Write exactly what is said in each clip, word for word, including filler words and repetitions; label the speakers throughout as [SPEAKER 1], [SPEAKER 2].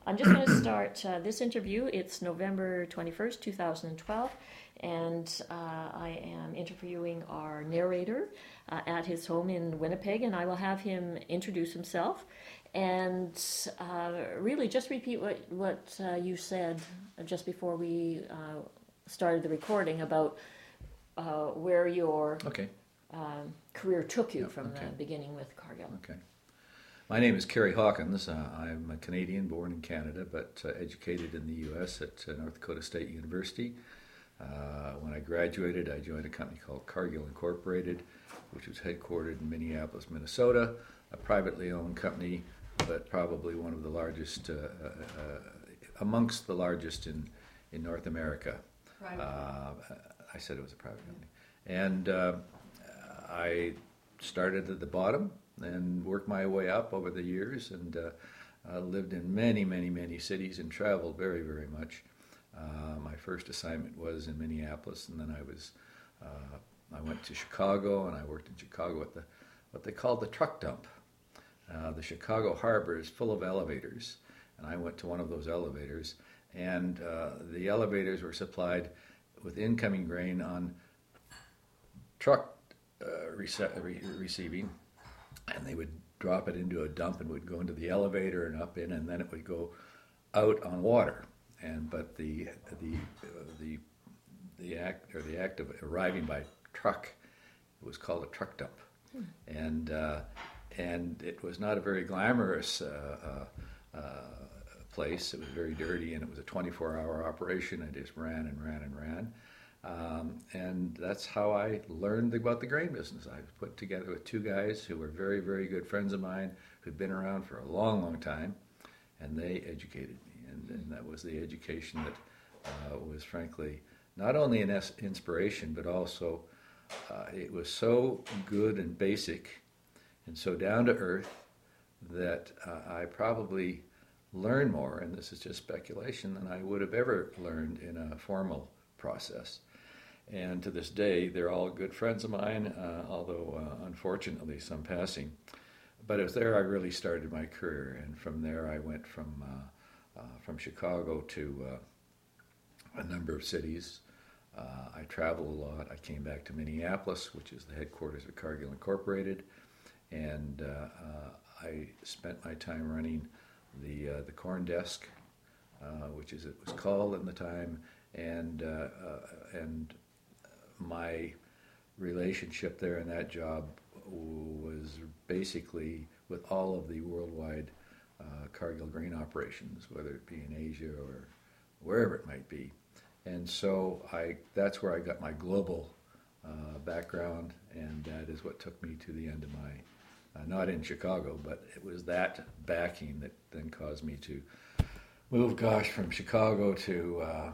[SPEAKER 1] I'm just going to start uh, this interview. It's November twenty-first, two thousand twelve, and uh, I am interviewing our narrator uh, at his home in Winnipeg, and I will have him introduce himself and uh, really just repeat what, what uh, you said just before we uh, started the recording about uh, where your
[SPEAKER 2] Okay.
[SPEAKER 1] um, career took you
[SPEAKER 2] Yep,
[SPEAKER 1] from
[SPEAKER 2] okay.
[SPEAKER 1] the beginning with Cargill.
[SPEAKER 2] Okay. My name is Kerry Hawkins. Uh, I'm a Canadian, born in Canada, but uh, educated in the U S at uh, North Dakota State University. Uh, when I graduated, I joined a company called Cargill Incorporated, which was headquartered in Minneapolis, Minnesota, a privately owned company, but probably one of the largest, uh, uh, uh, amongst the largest in, in North America.
[SPEAKER 1] Private.
[SPEAKER 2] Uh, I said it was a private company. And uh, I started at the bottom and worked my way up over the years, and uh, uh, lived in many, many, many cities and traveled very, very much. Uh, my first assignment was in Minneapolis, and then I was uh, I went to Chicago, and I worked in Chicago at the what they called the truck dump. Uh, the Chicago Harbor is full of elevators, and I went to one of those elevators, and uh, the elevators were supplied with incoming grain on truck uh, rece- re- receiving, and they would drop it into a dump and would go into the elevator and up in, and then it would go out on water. And but the the uh, the the act or the act of arriving by truck was called a truck dump, hmm. and uh, and it was not a very glamorous uh, uh, uh, place. It was very dirty, and it was a twenty-four hour operation. I just ran and ran and ran. Um, and that's how I learned about the grain business. I was put together with two guys who were very, very good friends of mine who'd been around for a long, long time, and they educated me. And, and that was the education that uh, was, frankly, not only an es- inspiration, but also uh, it was so good and basic and so down to earth that uh, I probably learned more, and this is just speculation, than I would have ever learned in a formal process. And to this day, they're all good friends of mine, uh, although uh, unfortunately some passing. But it was there I really started my career, and from there I went from uh, uh, from Chicago to uh, a number of cities. Uh, I traveled a lot. I came back to Minneapolis, which is the headquarters of Cargill Incorporated, and uh, uh, I spent my time running the uh, the corn desk, uh, which is it was called at the time, and uh, uh, and my relationship there in that job was basically with all of the worldwide uh, Cargill grain operations, whether it be in Asia or wherever it might be. And so I that's where I got my global uh, background, and that is what took me to the end of my, uh, not in Chicago, but it was that backing that then caused me to move, gosh, from Chicago to uh,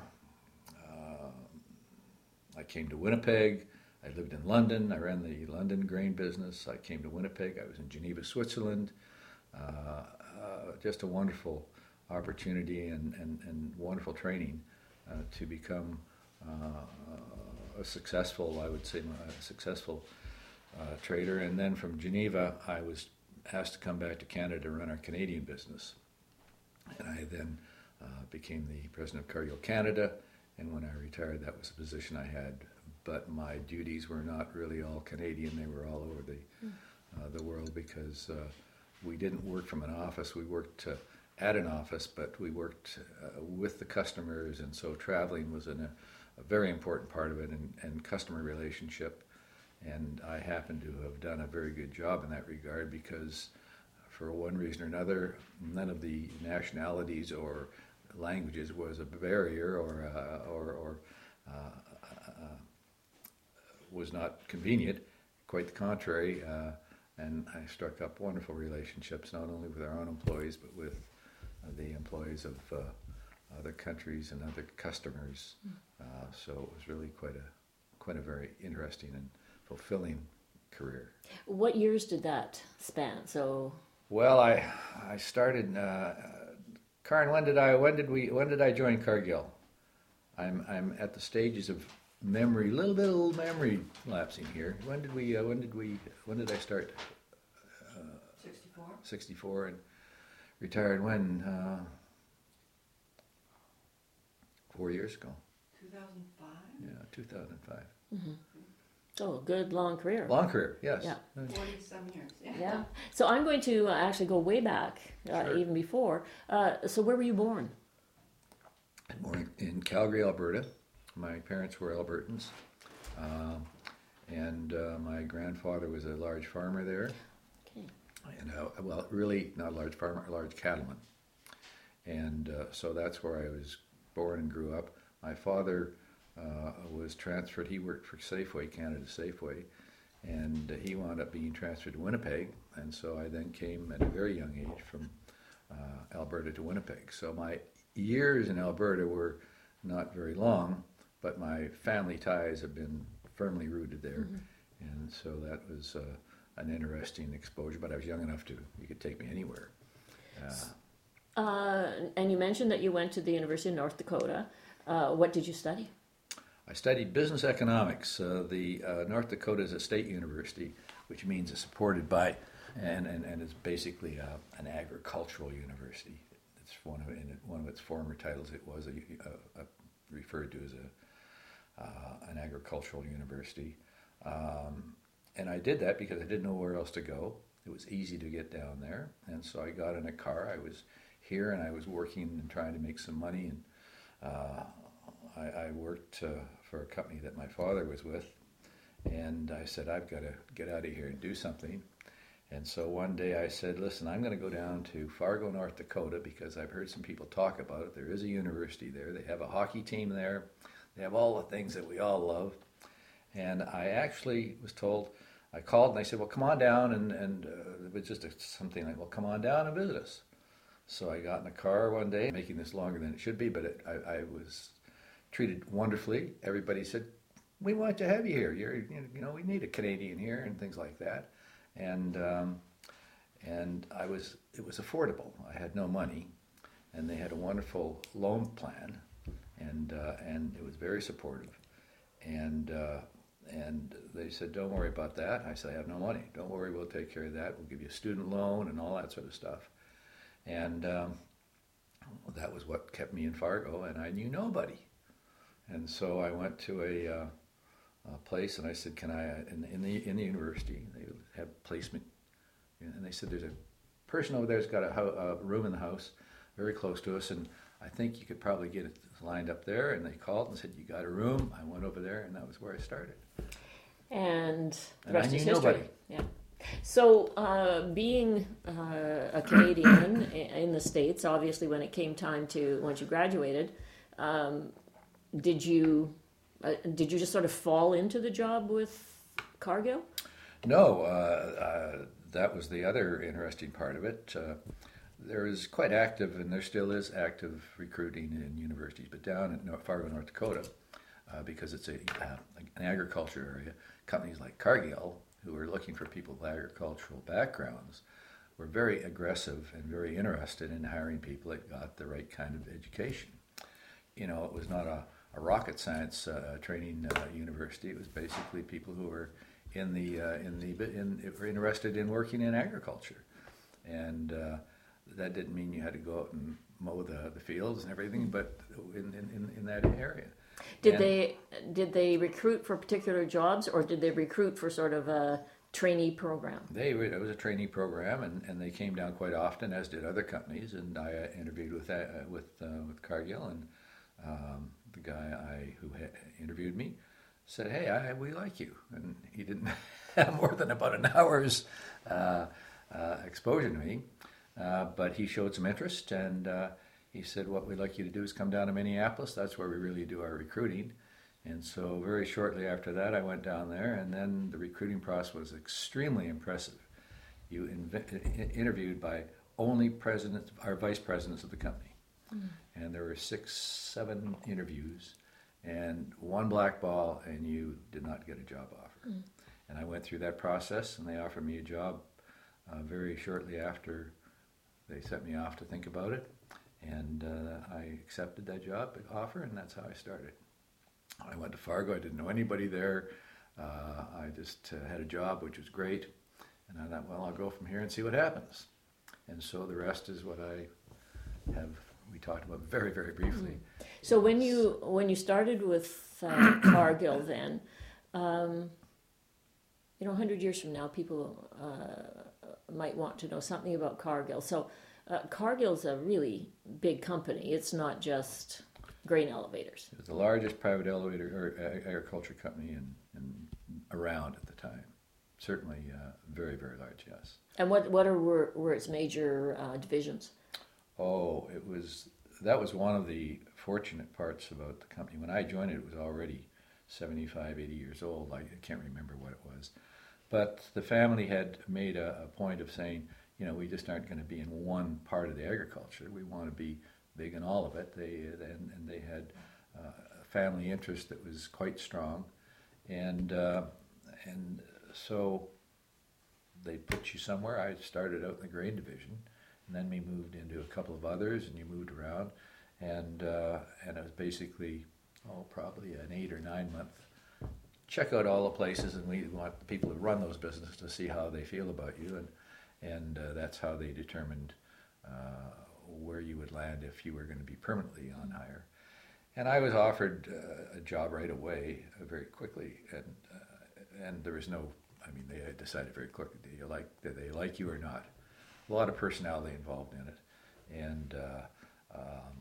[SPEAKER 2] I came to Winnipeg. I lived in London. I ran the London grain business. I came to Winnipeg. I was in Geneva, Switzerland. Uh, uh, just a wonderful opportunity and, and, and wonderful training uh, to become uh, a successful, I would say, a successful uh, trader. And then from Geneva, I was asked to come back to Canada to run our Canadian business. And I then uh, became the president of Cargill Canada. And when I retired, that was the position I had. But my duties were not really all Canadian. They were all over the mm. uh, the world, because uh, we didn't work from an office. We worked uh, at an office, but we worked uh, with the customers. And so traveling was an, a, a very important part of it, and, and customer relationship. And I happen to have done a very good job in that regard, because for one reason or another, none of the nationalities or languages was a barrier or uh, or, or uh, uh, was not convenient. Quite the contrary, uh, and I struck up wonderful relationships, not only with our own employees, but with uh, the employees of uh, other countries and other customers. Uh, so it was really quite a quite a very interesting and fulfilling career.
[SPEAKER 1] What years did that span? So
[SPEAKER 2] well, I I started. Uh, Karen, when did I when did we when did I join Cargill? I'm I'm at the stages of memory, little bit of memory lapsing here. When did we uh, when did we when did I start?
[SPEAKER 1] Uh, sixty-four.
[SPEAKER 2] sixty-four, and retired when? Uh, four years ago.
[SPEAKER 3] two thousand five?
[SPEAKER 2] Yeah, two thousand five.
[SPEAKER 1] Mm-hmm. So a good long career.
[SPEAKER 2] Long career, yes.
[SPEAKER 1] Yeah.
[SPEAKER 3] forty-some years, yeah.
[SPEAKER 1] Yeah. So I'm going to uh, actually go way back, uh,
[SPEAKER 2] Sure.
[SPEAKER 1] even before. Uh, so where were you born?
[SPEAKER 2] Born in Calgary, Alberta. My parents were Albertans. Um, and uh, my grandfather was a large farmer there.
[SPEAKER 1] Okay.
[SPEAKER 2] And uh, well, really not a large farmer, a large cattleman. And uh, so that's where I was born and grew up. My father uh, was transferred. He worked for Safeway, Canada Safeway, and uh, he wound up being transferred to Winnipeg. And so I then came at a very young age from uh, Alberta to Winnipeg. So my years in Alberta were not very long, but my family ties have been firmly rooted there. Mm-hmm. And so that was uh, an interesting exposure, but I was young enough to, you could take me anywhere. Uh,
[SPEAKER 1] uh, and you mentioned that you went to the University of North Dakota. Uh, what did you study?
[SPEAKER 2] I studied business economics. Uh, the uh, North Dakota is a state university, which means it's supported by, and, and, and it's basically uh, an agricultural university. It's one of in one of its former titles. It was a, a, a referred to as a uh, an agricultural university, um, and I did that because I didn't know where else to go. It was easy to get down there, and so I got in a car. I was here, and I was working and trying to make some money, and uh, I, I worked uh, for a company that my father was with, and I said, I've got to get out of here and do something. And so one day I said, listen, I'm going to go down to Fargo, North Dakota, because I've heard some people talk about it. There is a university there. They have a hockey team there. They have all the things that we all love. And I actually was told, I called and they said, well, come on down. And, and uh, it was just a, something like, well, come on down and visit us. So I got in the car one day, making this longer than it should be, but it, I, I was treated wonderfully. Everybody said, we want to have you here. You're, you know, we need a Canadian here and things like that. And um, and I was it was affordable. I had no money, and they had a wonderful loan plan, and uh, and it was very supportive. And uh, and they said, don't worry about that. I said, I have no money. Don't worry, we'll take care of that. We'll give you a student loan and all that sort of stuff. And um, that was what kept me in Fargo, and I knew nobody. And so I went to a uh, Uh, place, and I said, "Can I?" In, in the in the university, they have placement, and they said, "There's a person over there's got a, ho- a room in the house, very close to us, and I think you could probably get it lined up there." And they called and said, "You got a room?" I went over there, and that was where I started.
[SPEAKER 1] And the
[SPEAKER 2] and
[SPEAKER 1] rest
[SPEAKER 2] I knew
[SPEAKER 1] is history.
[SPEAKER 2] Nobody.
[SPEAKER 1] Yeah. So, uh, being uh, a Canadian in the States, obviously, when it came time to once you graduated, um, did you? Uh, did you just sort of fall into the job with Cargill?
[SPEAKER 2] No, uh, uh, that was the other interesting part of it. Uh, there is quite active, and there still is active recruiting in universities, but down in North, Fargo, North Dakota, uh, because it's a uh, an agriculture area, companies like Cargill, who are looking for people with agricultural backgrounds, were very aggressive and very interested in hiring people that got the right kind of education. You know, it was not a a rocket science uh, training uh, university. It was basically people who were in the uh, in the in were interested in working in agriculture, and uh, that didn't mean you had to go out and mow the, the fields and everything, but in in, in that area.
[SPEAKER 1] Did
[SPEAKER 2] and
[SPEAKER 1] they did they recruit for particular jobs, or did they recruit for sort of a trainee program?
[SPEAKER 2] They it was a trainee program, and, and they came down quite often, as did other companies. And I uh, interviewed with that, uh, with uh, with Cargill, and um, the guy I who ha- interviewed me said, "Hey, I, we like you," and he didn't have more than about an hour's uh, uh, exposure to me, uh, but he showed some interest, and uh, he said, "What we'd like you to do is come down to Minneapolis. That's where we really do our recruiting." And so very shortly after that, I went down there, and then the recruiting process was extremely impressive. You inv- interviewed by only presidents or vice presidents of the company. Mm. And there were six, seven interviews, and one black ball, and you did not get a job offer. Mm. And I went through that process, and they offered me a job uh, very shortly after they sent me off to think about it. And uh, I accepted that job offer, and that's how I started. I went to Fargo. I didn't know anybody there. Uh, I just uh, had a job, which was great. And I thought, well, I'll go from here and see what happens. And so the rest is what I have, we talked about very, very briefly.
[SPEAKER 1] So when you when you started with uh, Cargill, then, um, you know, a hundred years from now, people uh, might want to know something about Cargill. So uh, Cargill's a really big company. It's not just grain elevators.
[SPEAKER 2] It was the largest private elevator or ag- agriculture company in, in around at the time. Certainly, uh, very very large. Yes.
[SPEAKER 1] And what what are were, were its major uh, divisions?
[SPEAKER 2] Oh, it was that was one of the fortunate parts about the company. When I joined it, it was already seventy-five, eighty years old. I can't remember what it was. But the family had made a, a point of saying, you know, we just aren't going to be in one part of the agriculture. We want to be big in all of it. They and, and they had uh, a family interest that was quite strong, and uh, and so they put you somewhere. I started out in the grain division, and then we moved into a couple of others, and you moved around, and uh, and it was basically oh probably an eight or nine month check out all the places, and we want the people who run those businesses to see how they feel about you, and and uh, that's how they determined uh, where you would land if you were going to be permanently on hire. And I was offered uh, a job right away, uh, very quickly, and uh, and there was no, I mean, they had decided very quickly, do you like, do they like you or not? A lot of personality involved in it, and uh, um,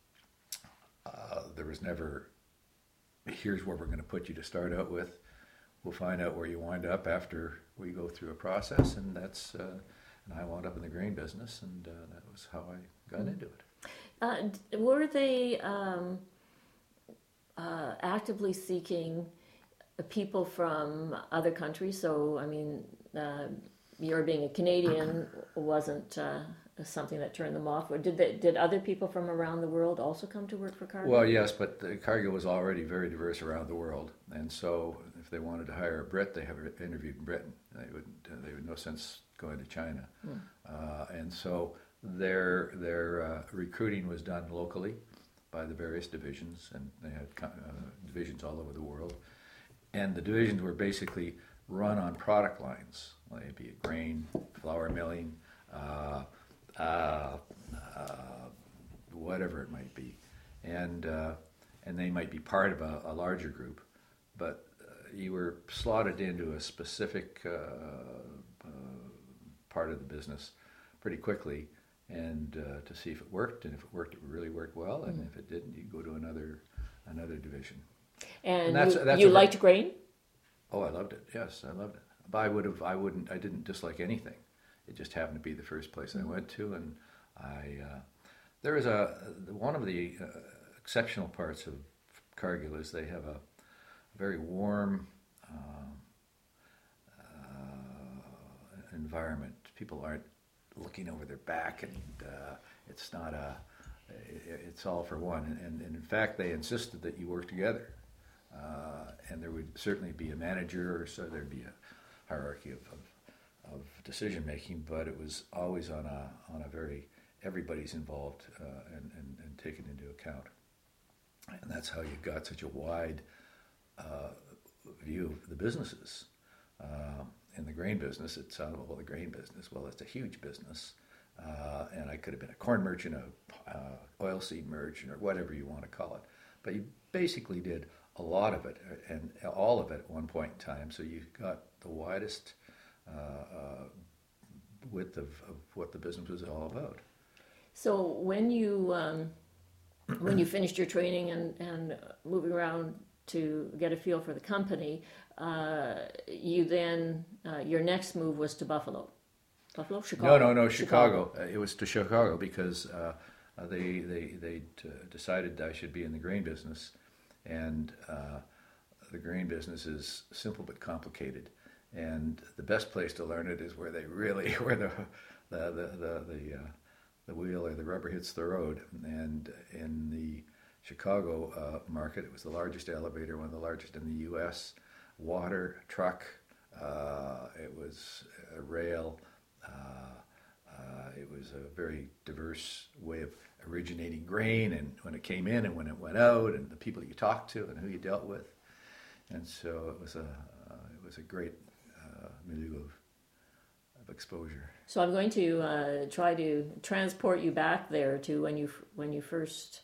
[SPEAKER 2] uh, there was never, here's where we're going to put you to start out with. We'll find out where you wind up after we go through a process, and that's, uh, and I wound up in the grain business, and uh, that was how I got into it.
[SPEAKER 1] Uh, d- were they um, uh, actively seeking people from other countries? So, I mean, uh, your being a Canadian wasn't uh, something that turned them off. Or did they, did other people from around the world also come to work for Cargill?
[SPEAKER 2] Well, yes, but the Cargill was already very diverse around the world, and so if they wanted to hire a Brit, they have interviewed in Britain. They would, they would no sense going to China, mm. uh, and so their their uh, recruiting was done locally by the various divisions, and they had uh, divisions all over the world, and the divisions were basically run on product lines, like it'd be a grain, flour milling, uh, uh, uh, whatever it might be, and uh, and they might be part of a, a larger group, but uh, you were slotted into a specific uh, uh, part of the business pretty quickly, and uh, to see if it worked, and if it worked, it really worked well, and mm. if it didn't, you go to another another division.
[SPEAKER 1] And, and that's, you, that's you liked grain?
[SPEAKER 2] Oh, I loved it. Yes, I loved it. But I would have, I wouldn't, I didn't dislike anything. It just happened to be the first place mm. I went to, and I. Uh, there was a one of the uh, exceptional parts of Cargill is they have a very warm uh, uh, environment. People aren't looking over their back, and uh, it's not a. It's all for one, and, and, and in fact, they insisted that you work together, uh, and there would certainly be a manager, or so there'd be a hierarchy of, of, of decision making, but it was always on a on a very everybody's involved uh, and, and, and taken into account, and that's how you got such a wide uh, view of the businesses. Uh, in the grain business, it sounded well, the grain business. Well, it's a huge business. Uh, and I could have been a corn merchant, a uh, oilseed merchant, or whatever you want to call it. But you basically did a lot of it, and all of it at one point in time. So you got the widest uh, uh, width of, of what the business was all about.
[SPEAKER 1] So when you um, when you finished your training and, and moving around to get a feel for the company, uh, you then uh, your next move was to Buffalo. Buffalo, Chicago.
[SPEAKER 2] No, no, no, Chicago. Chicago. Uh, it was to Chicago because uh, uh, they they they uh, decided I should be in the grain business, and uh, the grain business is simple but complicated, and the best place to learn it is where they really where the the the the the, uh, the wheel or the rubber hits the road. And in the Chicago uh, market, it was the largest elevator, one of the largest in the U S Water, truck, uh, it was a rail. Uh, uh, it was a very diverse way of originating grain, and when it came in and when it went out, and the people you talked to and who you dealt with, and so it was a uh, it was a great uh, milieu of, of exposure.
[SPEAKER 1] So I'm going to uh, try to transport you back there to when you when you first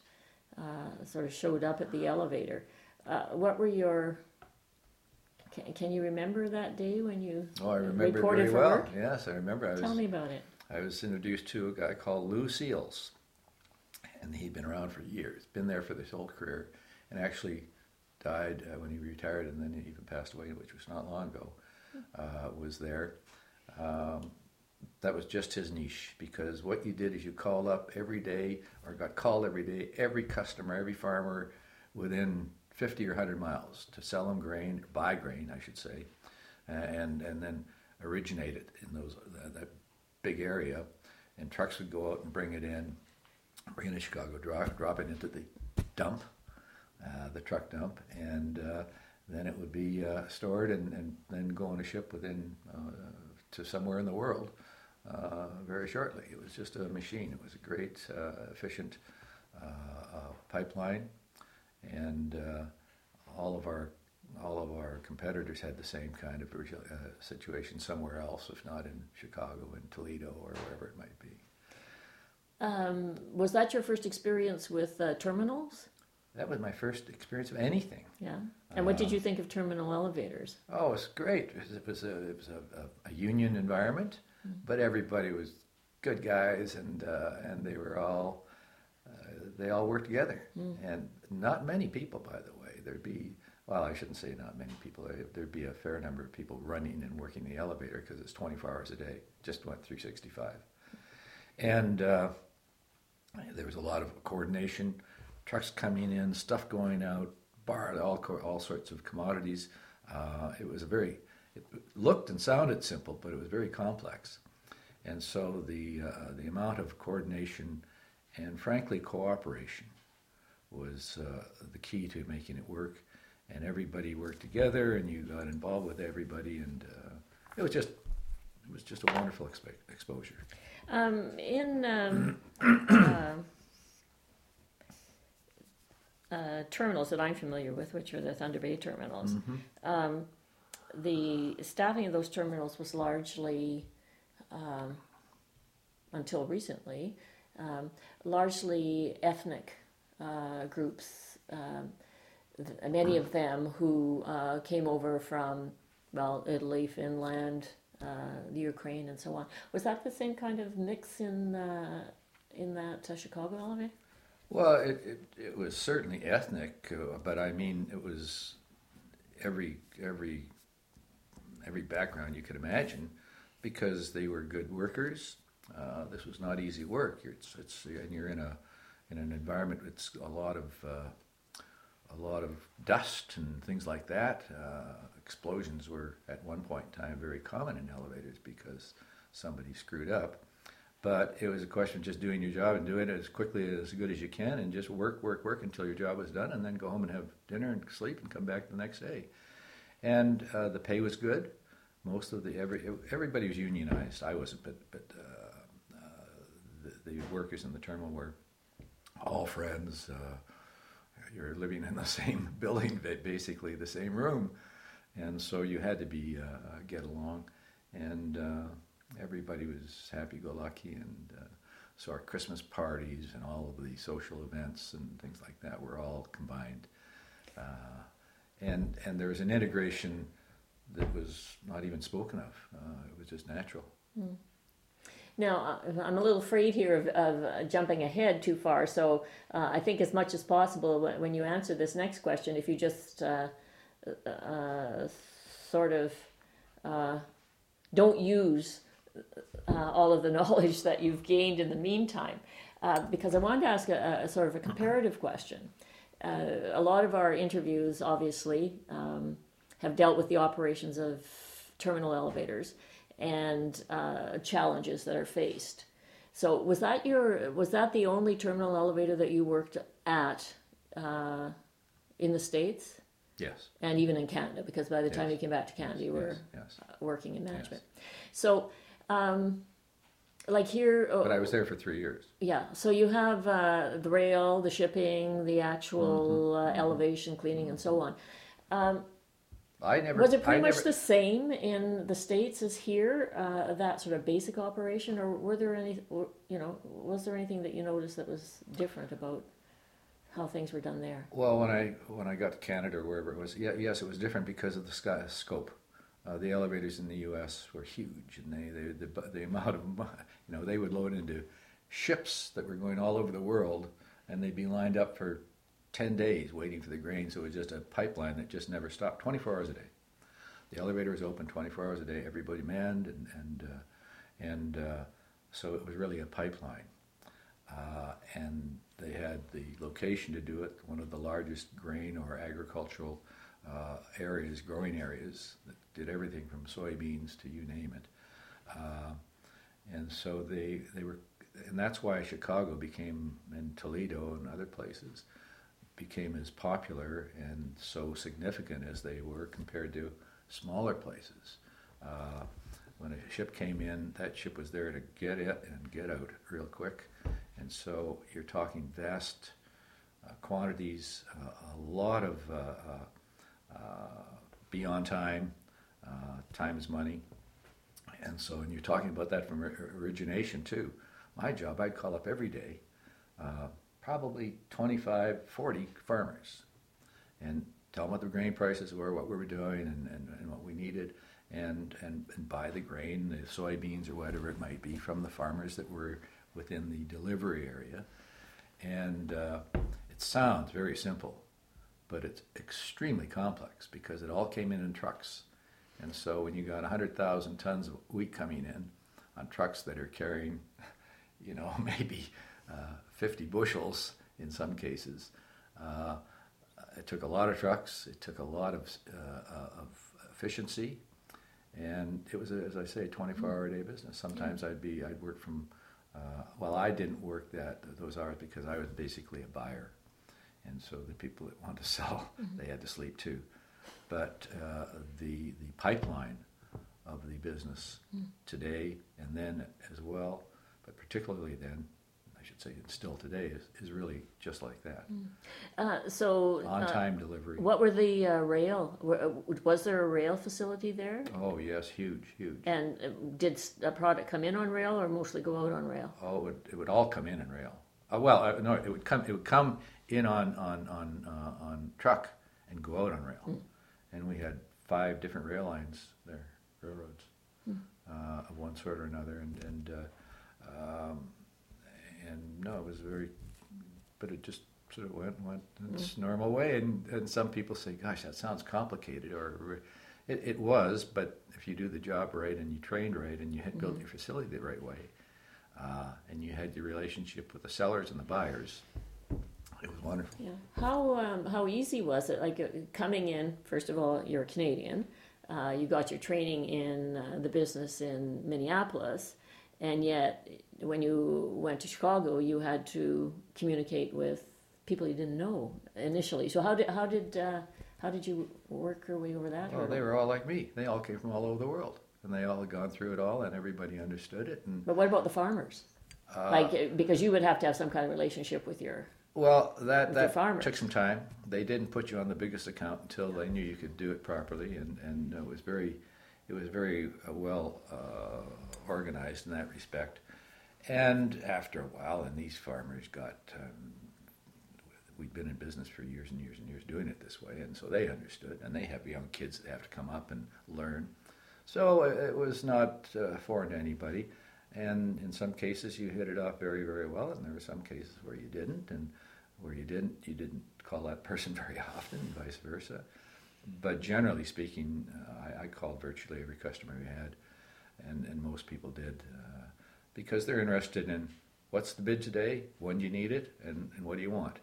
[SPEAKER 1] uh, sort of showed up at the elevator. Uh, what were your? Can, can you remember that day when you
[SPEAKER 2] Oh, I remember it
[SPEAKER 1] reported
[SPEAKER 2] very
[SPEAKER 1] for
[SPEAKER 2] well.
[SPEAKER 1] work?
[SPEAKER 2] Yes, I remember. I was,
[SPEAKER 1] Tell me about it.
[SPEAKER 2] I was introduced to a guy called Lou Seals, and he'd been around for years, been there for his whole career, and actually died uh, when he retired, and then he even passed away, which was not long ago, uh, was there. Um, that was just his niche, because what you did is you called up every day, or got called every day, every customer, every farmer within fifty or one hundred miles to sell them grain, or buy grain, I should say, and and then originate it in those that, that big area, and trucks would go out and bring it in, bring it to Chicago, drop, drop it into the dump, uh, the truck dump, and uh, then it would be uh, stored and, and then go on a ship within uh, to somewhere in the world uh, very shortly. It was just a machine. It was a great, uh, efficient uh, uh, pipeline, and uh, all of our all of our competitors had the same kind of uh, situation somewhere else, if not in Chicago and Toledo or wherever it might be.
[SPEAKER 1] Um, was that your first experience with uh, terminals?
[SPEAKER 2] That was my first experience of anything.
[SPEAKER 1] Yeah. And what did
[SPEAKER 2] Um,
[SPEAKER 1] you think of terminal elevators?
[SPEAKER 2] Oh, it was great. It was a it was a, a, a union environment, mm-hmm. but everybody was good guys, and uh, and they were all uh, they all worked together, mm. and not many people, by the way. There'd be well, I shouldn't say not many people. There'd be a fair number of people running and working the elevator because it's twenty-four hours a day. Just went three sixty-five, and uh, there was a lot of coordination. Trucks coming in, stuff going out, bar all all sorts of commodities. Uh, it was a very, it looked and sounded simple, but it was very complex. And so the uh, the amount of coordination and, frankly, cooperation was uh, the key to making it work. And everybody worked together, and you got involved with everybody, and uh, it was just it was just a wonderful exp- exposure.
[SPEAKER 1] Um, in um, uh, Uh, terminals that I'm familiar with, which are the Thunder Bay terminals, mm-hmm. um, the staffing of those terminals was largely, um, until recently, um, largely ethnic uh, groups, um, th- many of them who uh, came over from, well, Italy, Finland, uh, the Ukraine, and so on. Was that the same kind of mix in, uh, in that uh, Chicago elevator?
[SPEAKER 2] Well, it, it, it was certainly ethnic, uh, but I mean, it was every every every background you could imagine, because they were good workers. Uh, this was not easy work. It's it's and you're in a in an environment with a lot of uh, a lot of dust and things like that. Uh, explosions were at one point in time very common in elevators because somebody screwed up. But it was a question of just doing your job and doing it as quickly, as good as you can, and just work, work, work until your job was done, and then go home and have dinner and sleep and come back the next day. And uh, the pay was good. Most of the every everybody was unionized. I wasn't, but but uh, uh, the, the workers in the terminal were all friends. Uh, you're living in the same building, basically the same room, and so you had to be uh, get along, and. Uh, Everybody was happy-go-lucky, and uh, so our Christmas parties and all of the social events and things like that were all combined. Uh, and and there was an integration that was not even spoken of. Uh, it was just natural.
[SPEAKER 1] Mm. Now, uh, I'm a little afraid here of, of uh, jumping ahead too far, so uh, I think as much as possible when you answer this next question, if you just uh, uh, sort of uh, don't use Uh, all of the knowledge that you've gained in the meantime, uh, because I wanted to ask a, a sort of a comparative question. Uh, a lot of our interviews, obviously, um, have dealt with the operations of terminal elevators and uh, challenges that are faced. So, was that your was that the only terminal elevator that you worked at uh, in the States?
[SPEAKER 2] Yes.
[SPEAKER 1] And even in Canada, because by the
[SPEAKER 2] yes.
[SPEAKER 1] time you came back to Canada, you were
[SPEAKER 2] yes. Yes.
[SPEAKER 1] working in management.
[SPEAKER 2] Yes.
[SPEAKER 1] So. Um, like here, oh,
[SPEAKER 2] but I was there for three years.
[SPEAKER 1] Yeah, so you have uh, the rail, the shipping, the actual mm-hmm. uh, elevation, cleaning, and so on. Um,
[SPEAKER 2] I never.
[SPEAKER 1] Was it pretty
[SPEAKER 2] I
[SPEAKER 1] much
[SPEAKER 2] never,
[SPEAKER 1] the same in the States as here? Uh, that sort of basic operation, or were there any? Or, you know, was there anything that you noticed that was different about how things were done there.
[SPEAKER 2] Well, when I when I got to Canada or wherever it was, yeah, yes, it was different because of the sky, scope. Uh, the elevators in the U S were huge, and they, they the, the amount of, you know, they would load into ships that were going all over the world, and they'd be lined up for ten days waiting for the grain. So it was just a pipeline that just never stopped, twenty-four hours a day. The elevator was open twenty-four hours a day, everybody manned, and and uh, and uh, so it was really a pipeline. Uh, and they had the location to do it, one of the largest grain or agricultural uh, areas, growing areas, that did everything from soybeans to you name it. Uh, and so they they were, and that's why Chicago became, and Toledo and other places, became as popular and so significant as they were compared to smaller places. Uh, when a ship came in, that ship was there to get it and get out real quick. And so you're talking vast uh, quantities, uh, a lot of uh, uh, uh, beyond time, uh, time is money. And so, and you're talking about that from origination too. My job, I'd call up every day, uh, probably twenty-five, forty farmers, and tell them what the grain prices were, what we were doing, and, and, and what we needed, and, and, and buy the grain, the soybeans or whatever it might be, from the farmers that were within the delivery area. And uh, it sounds very simple, but it's extremely complex because it all came in in trucks. And so when you got one hundred thousand tons of wheat coming in on trucks that are carrying, you know, maybe uh, fifty bushels in some cases, uh, it took a lot of trucks, it took a lot of, uh, of efficiency, and it was, a, as I say, a twenty-four hour a day business. Sometimes I'd be, I'd work from, uh, well, I didn't work that those hours because I was basically a buyer. And so the people that wanted to sell, mm-hmm. they had to sleep too. But uh, the the pipeline of the business mm. today and then as well, but particularly then, I should say still today, is, is really just like that.
[SPEAKER 1] Mm. Uh, so
[SPEAKER 2] on-time
[SPEAKER 1] uh,
[SPEAKER 2] delivery.
[SPEAKER 1] What were the uh, rail, was there a rail facility there?
[SPEAKER 2] Oh yes, huge, huge.
[SPEAKER 1] And uh, did a product come in on rail or mostly go out on rail?
[SPEAKER 2] Oh, it would, it would all come in on rail. Uh, well, uh, no, it would come it would come in on, on, on, uh, on truck and go out on rail. Mm. And we had five different rail lines there, railroads, hmm. uh, of one sort or another, and and uh, um, and no, it was very, but it just sort of went went its hmm. normal way. And, and some people say, "Gosh, that sounds complicated," or it, it was. But if you do the job right and you trained right and you had built hmm. your facility the right way, uh, and you had your relationship with the sellers and the buyers, it was wonderful.
[SPEAKER 1] Yeah. How um, how easy was it? Like uh, coming in, first of all, you're a Canadian. Uh, you got your training in uh, the business in Minneapolis, and yet when you went to Chicago, you had to communicate with people you didn't know initially. So how did how did uh, how did you work your way over that?
[SPEAKER 2] Well, hurdle? They were all like me. They all came from all over the world, and they all had gone through it all, and everybody understood it. And
[SPEAKER 1] but what about the farmers? Uh, like because you would have to have some kind of relationship with your.
[SPEAKER 2] Well, that, that took some time. They didn't put you on the biggest account until they knew you could do it properly, and, and it was very, it was very uh, well uh, organized in that respect. And after a while, and these farmers got, um, we'd been in business for years and years and years doing it this way, and so they understood, and they have young kids that have to come up and learn. So it was not uh, foreign to anybody. And in some cases, you hit it off very, very well, and there were some cases where you didn't, and where you didn't, you didn't call that person very often, and vice versa. But generally speaking, uh, I, I called virtually every customer we had, and, and most people did, uh, because they're interested in what's the bid today, when do you need it, and, and what do you want.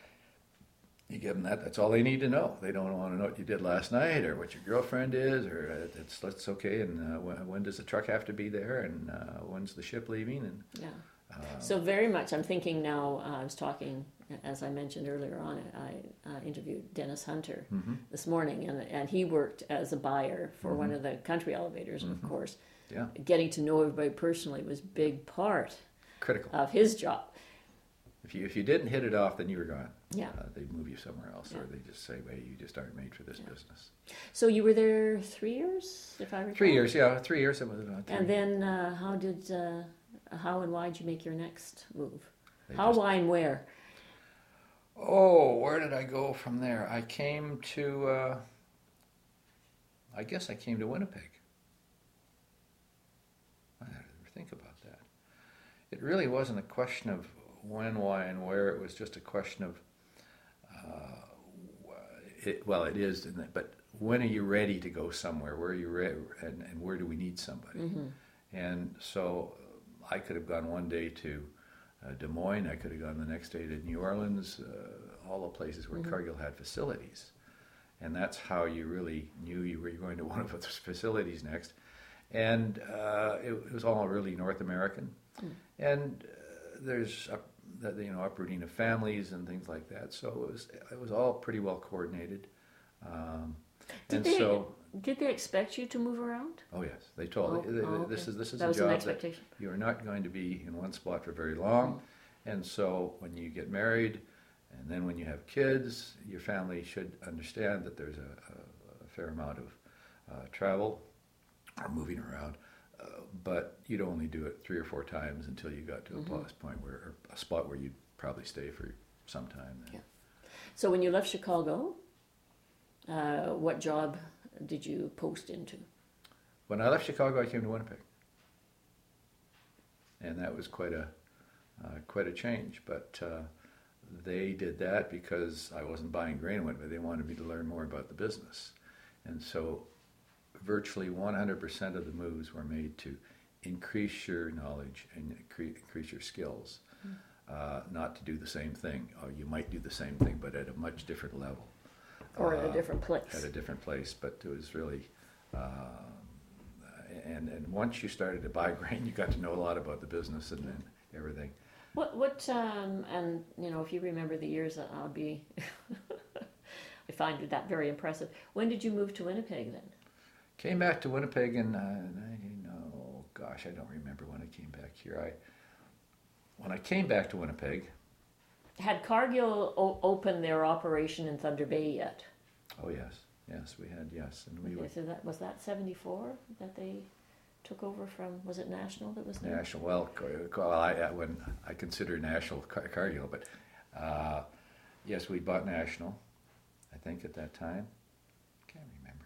[SPEAKER 2] You give them that, that's all they need to know. They don't want to know what you did last night or what your girlfriend is, or uh, it's, that's okay, and uh, when, when does the truck have to be there, and uh, when's the ship leaving? And
[SPEAKER 1] yeah. Uh, so very much, I'm thinking now, uh, I was talking, as I mentioned earlier on, I uh, interviewed Dennis Hunter mm-hmm. this morning, and, and he worked as a buyer for mm-hmm. one of the country elevators, and mm-hmm. of course,
[SPEAKER 2] yeah.
[SPEAKER 1] getting to know everybody personally was a big part
[SPEAKER 2] Critical.
[SPEAKER 1] of his job.
[SPEAKER 2] If you if you didn't hit it off, then you were gone.
[SPEAKER 1] Yeah.
[SPEAKER 2] Uh, they'd move you somewhere else, yeah. or they just say, "Wait, you just aren't made for this
[SPEAKER 1] yeah.
[SPEAKER 2] business."
[SPEAKER 1] So you were there three years, if I recall.
[SPEAKER 2] Three years, yeah, three years. It was about three.
[SPEAKER 1] And then, uh, how did, uh, how and why did you make your next move?
[SPEAKER 2] They
[SPEAKER 1] how,
[SPEAKER 2] just,
[SPEAKER 1] why, and where?
[SPEAKER 2] Oh, where did I go from there? I came to, uh, I guess I came to Winnipeg. I had to think about that. It really wasn't a question of when, why, and where. It was just a question of, uh, it, well, it is, isn't it? But when are you ready to go somewhere? Where are you ready, and, and where do we need somebody?
[SPEAKER 1] Mm-hmm.
[SPEAKER 2] And so I could have gone one day to uh, Des Moines. I could have gone the next day to New Orleans, uh, all the places where
[SPEAKER 1] Mm-hmm.
[SPEAKER 2] Cargill had facilities. And that's how you really knew you were going to one of those facilities next. And uh, it, it was all really North American. Mm. And uh, there's up, the, you know uprooting of families and things like that. So it was it was all pretty well coordinated. Um,
[SPEAKER 1] did
[SPEAKER 2] and
[SPEAKER 1] they
[SPEAKER 2] so
[SPEAKER 1] did they expect you to move around?
[SPEAKER 2] oh yes, they told
[SPEAKER 1] Oh,
[SPEAKER 2] me
[SPEAKER 1] oh, okay.
[SPEAKER 2] this is this is
[SPEAKER 1] that
[SPEAKER 2] a
[SPEAKER 1] was
[SPEAKER 2] job
[SPEAKER 1] an expectation.
[SPEAKER 2] that you are not going to be in one spot for very long. Mm. And so when you get married, and then when you have kids, your family should understand that there's a, a, a fair amount of uh, travel or moving around. Uh, but you'd only do it three or four times until you got to a mm-hmm. point where, or a spot where you'd probably stay for some time. Then.
[SPEAKER 1] Yeah. So when you left Chicago, uh, what job did you post into?
[SPEAKER 2] When I left Chicago, I came to Winnipeg, and that was quite a uh, quite a change. But uh, they did that because I wasn't buying grain in Winnipeg. They wanted me to learn more about the business, and so virtually one hundred percent of the moves were made to increase your knowledge and increase your skills, mm. uh, not to do the same thing. Or you might do the same thing, but at a much different level.
[SPEAKER 1] Or
[SPEAKER 2] uh,
[SPEAKER 1] at a different place.
[SPEAKER 2] At a different place, but it was really, uh, and and once you started to buy grain, you got to know a lot about the business and, and everything.
[SPEAKER 1] What, what, um, and you know, if you remember the years, I'll be, I find that very impressive. When did you move to Winnipeg then?
[SPEAKER 2] Came back to Winnipeg in, uh, oh gosh, I don't remember when I came back here. I, when I came back to Winnipeg.
[SPEAKER 1] Had Cargill o- opened their operation in Thunder Bay yet?
[SPEAKER 2] Oh yes, yes, we had, yes. And we
[SPEAKER 1] okay,
[SPEAKER 2] were,
[SPEAKER 1] so that, was that seventy-four that they took over from, was it National that was there?
[SPEAKER 2] National, well, well I, when I consider National Car- Cargill, but uh, yes, we bought National, I think at that time. Can't remember.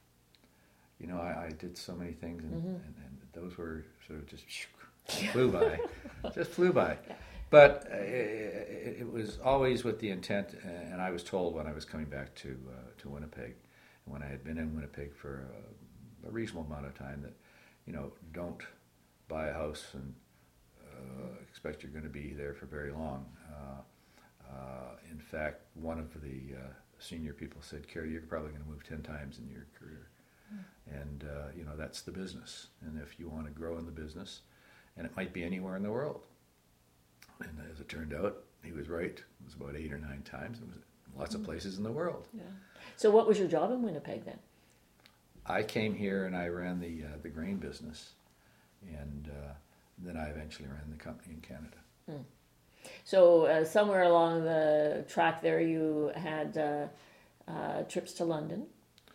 [SPEAKER 2] You know, I, I did so many things, and, mm-hmm. and, and those were sort of just flew by, just flew by. Yeah. But uh, it, it was always with the intent, and I was told when I was coming back to uh, to Winnipeg, and when I had been in Winnipeg for a, a reasonable amount of time, that, you know, don't buy a house and uh, expect you're going to be there for very long. Uh, uh, in fact, one of the uh, senior people said, "Kerry, you're probably going to move ten times in your career." And, uh, you know, that's the business. And if you want to grow in the business, and it might be anywhere in the world. And as it turned out, he was right. It was about eight or nine times. It was lots of places in the world.
[SPEAKER 1] Yeah. So what was your job in Winnipeg then?
[SPEAKER 2] I came here and I ran the uh, the grain business. And uh, then I eventually ran the company in Canada.
[SPEAKER 1] Hmm. So uh, somewhere along the track there you had uh, uh, trips to London?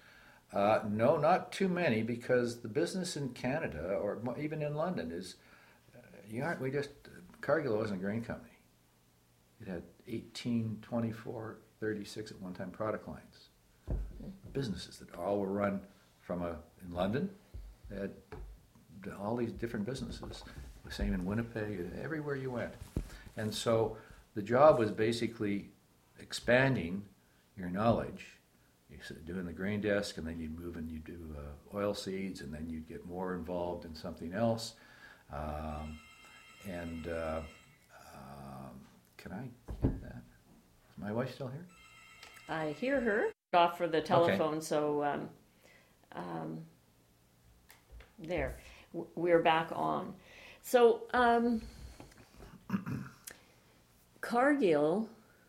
[SPEAKER 2] Uh, no, not too many, because the business in Canada, or even in London, is uh, you aren't. We just Cargill wasn't a grain company. It had eighteen, twenty-four, thirty-six at one time product lines, businesses that all were run from a in London. They had all these different businesses. The same in Winnipeg, everywhere you went, and so the job was basically expanding your knowledge. You doing the grain desk, and then you'd move and you'd do uh, oil seeds, and then you'd get more involved in something else. Um, and uh, um, can I get that? Is my wife still here?
[SPEAKER 1] I hear her. Off for the telephone,
[SPEAKER 2] okay.
[SPEAKER 1] so um, um, there. We're back on. So um, Cargill.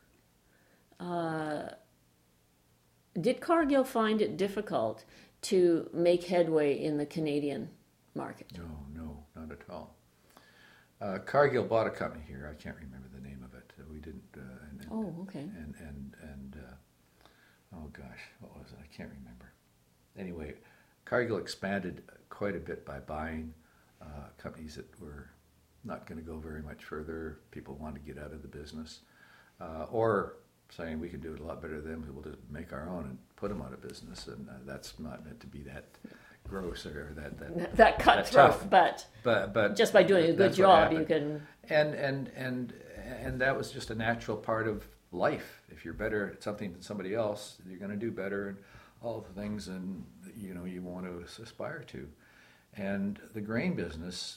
[SPEAKER 1] Uh, Did Cargill find it difficult to make headway in the Canadian market?
[SPEAKER 2] No, no, not at all. Uh, Cargill bought a company here. I can't remember the name of it. We didn't. Uh, and, and,
[SPEAKER 1] oh, okay.
[SPEAKER 2] And and and uh, oh gosh, what was it? I can't remember. Anyway, Cargill expanded quite a bit by buying uh, companies that were not going to go very much further. People wanted to get out of the business, uh, or saying we can do it a lot better than them, we'll just make our own and put them out of business. And uh, that's not meant to be that gross or that that,
[SPEAKER 1] that cutthroat,
[SPEAKER 2] tough.
[SPEAKER 1] but
[SPEAKER 2] but but
[SPEAKER 1] just by doing a good
[SPEAKER 2] that's what
[SPEAKER 1] job, you
[SPEAKER 2] happened.
[SPEAKER 1] can.
[SPEAKER 2] And and and and that was just a natural part of life. If you're better at something than somebody else, you're going to do better, and all the things, and you know you want to aspire to. And the grain business.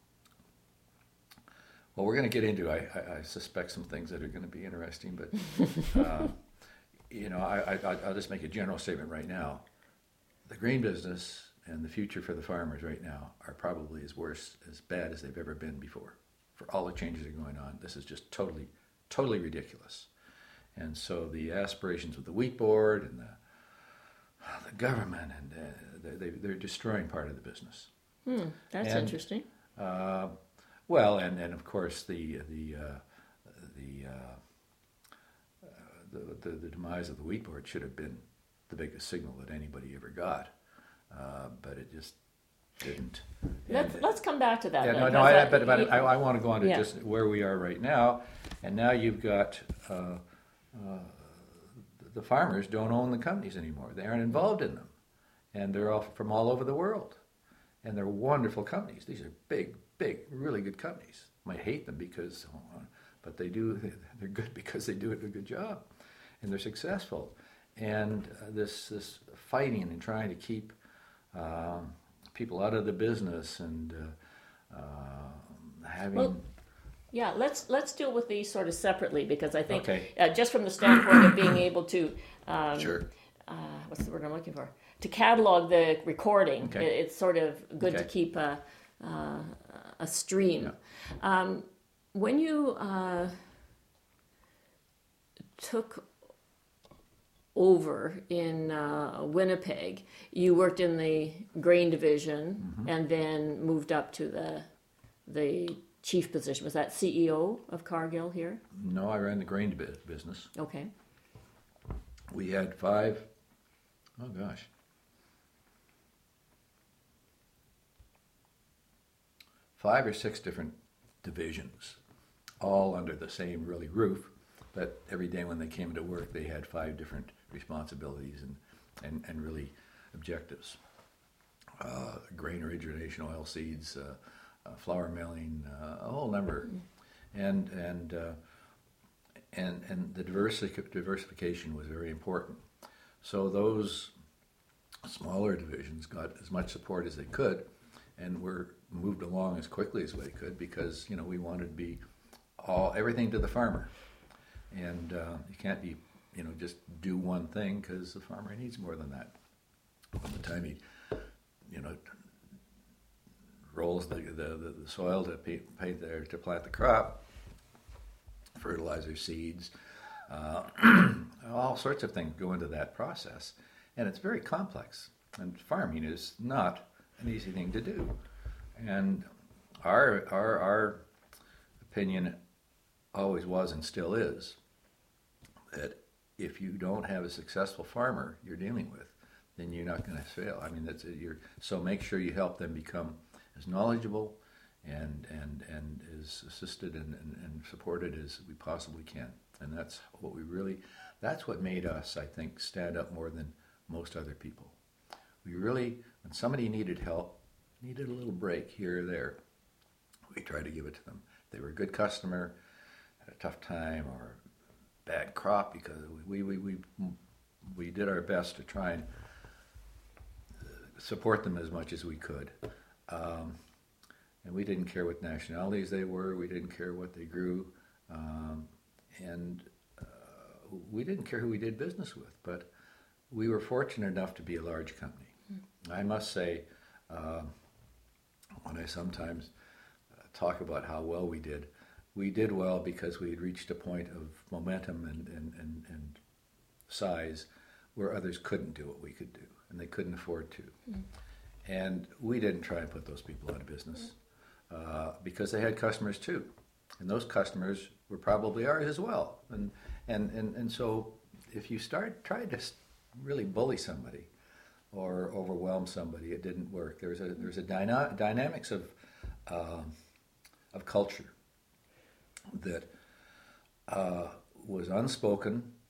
[SPEAKER 2] Well, we're going to get into. I, I, I suspect some things that are going to be interesting, but uh, you know, I, I I'll just make a general statement right now. The grain business and the future for the farmers right now are probably as worse, as bad as they've ever been before. For all the changes that are going on, this is just totally, totally ridiculous. And so the aspirations of the wheat board and the the government and uh, they they're destroying part of the business.
[SPEAKER 1] Hmm, that's
[SPEAKER 2] and,
[SPEAKER 1] interesting.
[SPEAKER 2] Uh, well, and, and of course the the uh, the, uh, uh, the the the demise of the wheat board should have been the biggest signal that anybody ever got, uh, but it just didn't.
[SPEAKER 1] Let's,
[SPEAKER 2] And,
[SPEAKER 1] let's come back to that.
[SPEAKER 2] yeah,
[SPEAKER 1] then,
[SPEAKER 2] no, no,
[SPEAKER 1] 'cause
[SPEAKER 2] I,
[SPEAKER 1] that-
[SPEAKER 2] but, but
[SPEAKER 1] you-
[SPEAKER 2] I, I want to go on to
[SPEAKER 1] yeah.
[SPEAKER 2] just where we are right now, and now you've got uh, uh, the farmers don't own the companies anymore. They aren't involved in them, and they're all from all over the world, and they're wonderful companies. These are big, big, really good companies. Might hate them because, but they do. They're good because they do a good job, and they're successful. And uh, this this fighting and trying to keep um, people out of the business and uh, uh, having.
[SPEAKER 1] Well, yeah, let's let's deal with these sort of separately, because I think
[SPEAKER 2] Okay.
[SPEAKER 1] uh, just from the standpoint of being able to um,
[SPEAKER 2] Sure.
[SPEAKER 1] uh, what's the word I'm looking for, to catalog the recording.
[SPEAKER 2] Okay.
[SPEAKER 1] It, it's sort of good to
[SPEAKER 2] Okay.
[SPEAKER 1] keep a uh, a stream.
[SPEAKER 2] Yeah.
[SPEAKER 1] Um, when you uh, took over in uh, Winnipeg, you worked in the grain division
[SPEAKER 2] Mm-hmm.
[SPEAKER 1] and then moved up to the the chief position. Was that C E O of Cargill here?
[SPEAKER 2] No, I ran the grain bu- business.
[SPEAKER 1] Okay.
[SPEAKER 2] We had five. Oh gosh. Five or six different divisions, all under the same really roof, but every day when they came to work, they had five different responsibilities and, and, and really objectives. Uh, grain origination, oil seeds, uh, uh, flour milling, uh, a whole number. And, and, uh, and, and the diversic- diversification was very important. So those smaller divisions got as much support as they could, and were moved along as quickly as they could, because you know we wanted to be all everything to the farmer, and uh, you can't be you know just do one thing, because the farmer needs more than that. By the time he you know rolls the the, the soil to pay, pay there to plant the crop, fertilizer, seeds, uh, all sorts of things go into that process, and it's very complex. And farming is not an easy thing to do. And our our our opinion always was and still is that if you don't have a successful farmer you're dealing with, then you're not going to fail. I mean, that's you're so make sure you help them become as knowledgeable and and and as assisted and, and, and supported as we possibly can. And that's what we really that's what made us, I think, stand up more than most other people. We really, when somebody needed help, needed a little break here or there, we tried to give it to them. They were a good customer, had a tough time or bad crop, because we we we we did our best to try and support them as much as we could. Um, and we didn't care what nationalities they were. We didn't care what they grew, um, and uh, we didn't care who we did business with. But we were fortunate enough to be a large company. Mm. I must say. Uh, When I sometimes uh, talk about how well we did, we did well because we had reached a point of momentum and, and, and, and size where others couldn't do what we could do, and they couldn't afford to. Mm. And we didn't try and put those people out of business uh, because they had customers too, and those customers were probably ours as well. And and, and, and so if you start trying to really bully somebody or overwhelm somebody, it didn't work. There's a there's a dyna- dynamics of uh, of culture that uh, was unspoken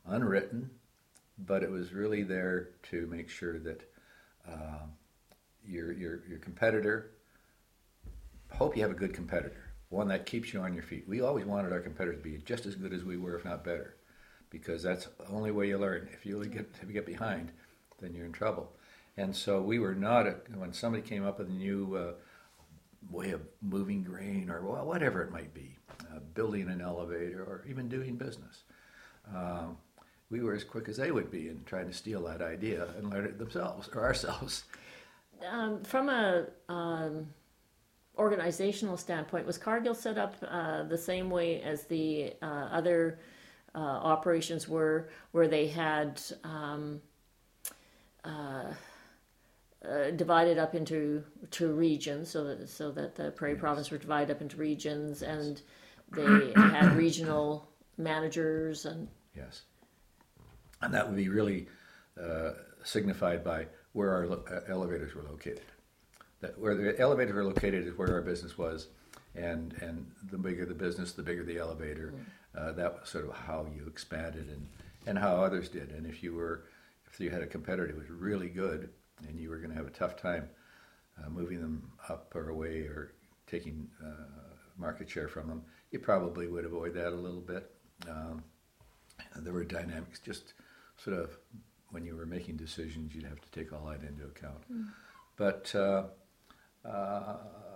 [SPEAKER 2] unwritten, but it was really there to make sure that uh, your your your competitor. Hope you have a good competitor, one that keeps you on your feet. We always wanted our competitors to be just as good as we were, if not better, because that's the only way you learn. If you get if you get behind, then you're in trouble. And so we were not a, when somebody came up with a new uh, way of moving grain or well, whatever it might be, uh, building an elevator or even doing business. Um, we were as quick as they would be in trying to steal that idea and learn it themselves or ourselves.
[SPEAKER 1] Um, from a um, organizational standpoint, was Cargill set up uh, the same way as the uh, other uh, operations were, where they had um, uh, uh, divided up into to regions, so that so that the Prairie
[SPEAKER 2] Yes.
[SPEAKER 1] Province were divided up into regions, and they had regional managers and
[SPEAKER 2] Yes. And that would be really uh, signified by where our lo- uh, elevators were located. That where the elevators were located is where our business was, and and the bigger the business, the bigger the elevator. Uh, that was sort of how you expanded and, and how others did. And if you were, if you had a competitor who was really good, and you were going to have a tough time uh, moving them up or away or taking uh, market share from them, you probably would avoid that a little bit. Um, there were dynamics, just sort of when you were making decisions, you'd have to take all that into account. Mm. But uh, uh,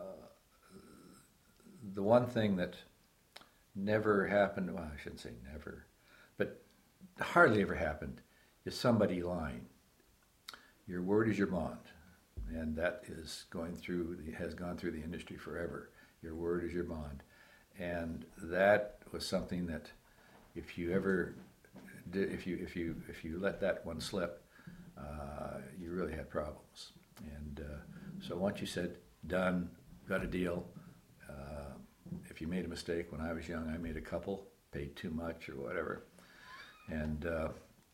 [SPEAKER 2] the one thing that never happened, well, I shouldn't say never, but hardly ever happened, is somebody lying. Your word is your bond, and that is going through, the, has gone through the industry forever. Your word is your bond. And that was something that if you ever did, if you if you if you let that one slip, uh, you really had problems. And uh, so once you said done, got a deal. Uh, if you made a mistake, when I was young, I made a couple, paid too much or whatever, and uh,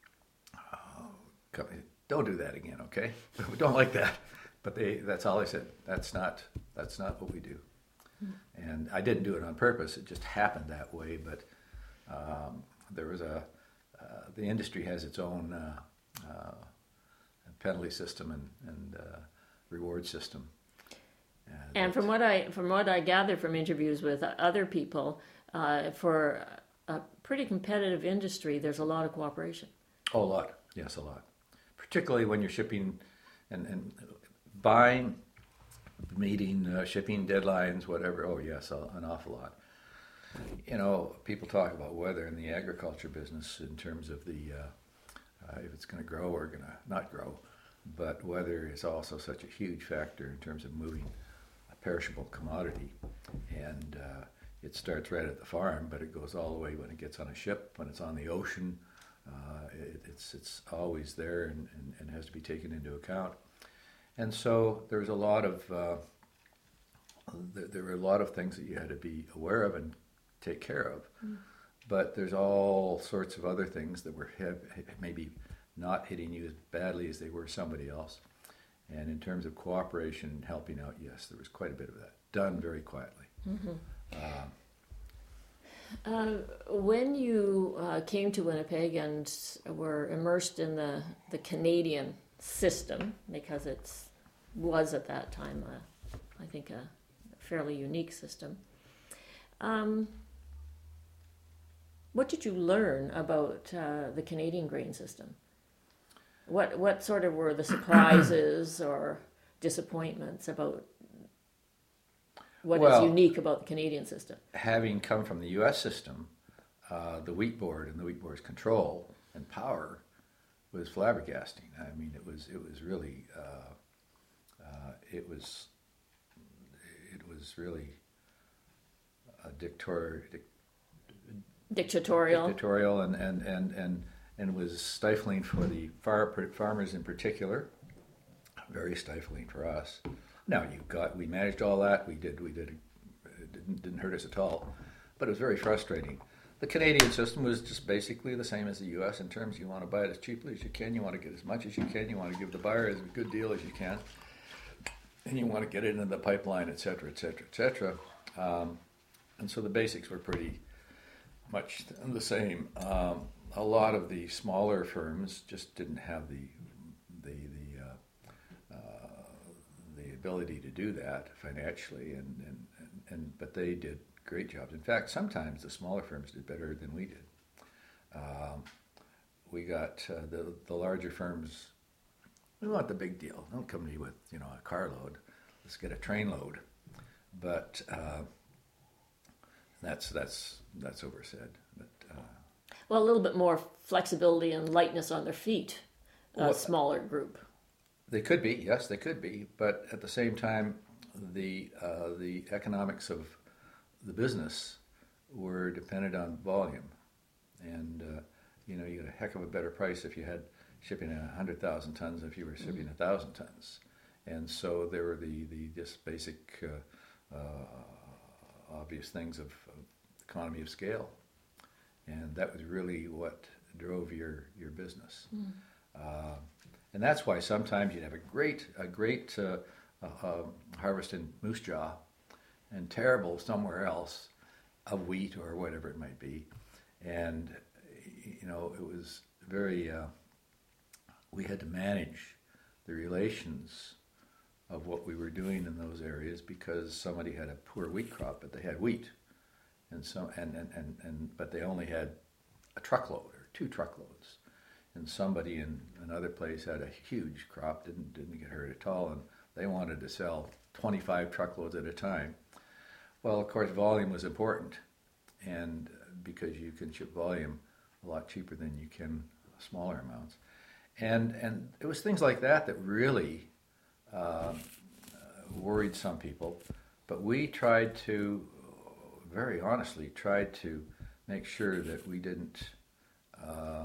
[SPEAKER 2] uh, don't do that again, okay? We don't like that. But they that's all they said. That's not that's not what we do. Mm-hmm. And I didn't do it on purpose. It just happened that way. But um, there was a uh, the industry has its own uh, uh, penalty system and, and uh, reward system. And,
[SPEAKER 1] and from what I from what I gather from interviews with other people, uh, for a pretty competitive industry, there's a lot of cooperation.
[SPEAKER 2] Oh, a lot. Yes, a lot. Particularly when you're shipping and, and buying, meeting, uh, shipping deadlines, whatever. Oh, yes, an awful lot. You know, people talk about weather in the agriculture business in terms of the uh, uh, if it's going to grow or going to not grow. But weather is also such a huge factor in terms of moving a perishable commodity. And uh, it starts right at the farm, but it goes all the way when it gets on a ship, when it's on the ocean. Uh, it, it's it's always there and, and, and has to be taken into account. And so there's a lot of uh, there, there were a lot of things that you had to be aware of and take care of. Mm. But there's all sorts of other things that were have, maybe not hitting you as badly as they were somebody else. And in terms of cooperation and helping out, yes, there was quite a bit of that, done very quietly. Mm-hmm. Uh,
[SPEAKER 1] Uh, when you uh, came to Winnipeg and were immersed in the, the Canadian system, because it was at that time, uh, I think, a fairly unique system, um, what did you learn about uh, the Canadian grain system? What what sort of were the surprises or disappointments about what
[SPEAKER 2] well,
[SPEAKER 1] is unique about the Canadian system?
[SPEAKER 2] Having come from the U S system, uh, the wheat board and the wheat board's control and power was flabbergasting. I mean, it was it was really uh, uh, it was it was really a dictator, dic,
[SPEAKER 1] dictatorial,
[SPEAKER 2] dictatorial, and and and and and was stifling for the far, farmers in particular. Very stifling for us. Now you got we managed all that. We did we did it didn't didn't hurt us at all, but it was very frustrating. The Canadian system was just basically the same as the U S in terms you want to buy it as cheaply as you can, you want to get as much as you can, you want to give the buyer as good deal as you can, and you want to get it into the pipeline, et cetera, et cetera, et cetera. Um, and so the basics were pretty much the same. Um, a lot of the smaller firms just didn't have the the the uh, uh, the ability to do that financially, and, and, and, and but they did great jobs. In fact, sometimes the smaller firms did better than we did. Um, we got uh, the the larger firms. We want the big deal. Don't come to me with you know a carload. Let's get a train load. But uh, that's that's that's oversaid. But uh,
[SPEAKER 1] Well, a little bit more flexibility and lightness on their feet, a
[SPEAKER 2] Well,
[SPEAKER 1] smaller group.
[SPEAKER 2] they could be, yes, they could be. But at the same time, the uh, the economics of the business were dependent on volume, and uh, you know you get a heck of a better price if you had shipping a hundred thousand tons than if you were shipping a thousand tons, and so there were the the just basic uh, uh, obvious things of, of economy of scale, and that was really what drove your your business. Mm. Uh, and that's why sometimes you'd have a great a great uh, uh, uh, harvest in Moose Jaw, and terrible somewhere else of wheat or whatever it might be, and you know it was very. Uh, we had to manage the relations of what we were doing in those areas because somebody had a poor wheat crop, but they had wheat, and so and and, and, and but they only had a truckload or two truckloads, and somebody in another place had a huge crop, didn't didn't get hurt at all, and they wanted to sell twenty-five truckloads at a time. Well, of course, volume was important, and because you can ship volume a lot cheaper than you can smaller amounts, and and it was things like that that really uh, worried some people. But we tried to, very honestly, tried to make sure that we didn't uh,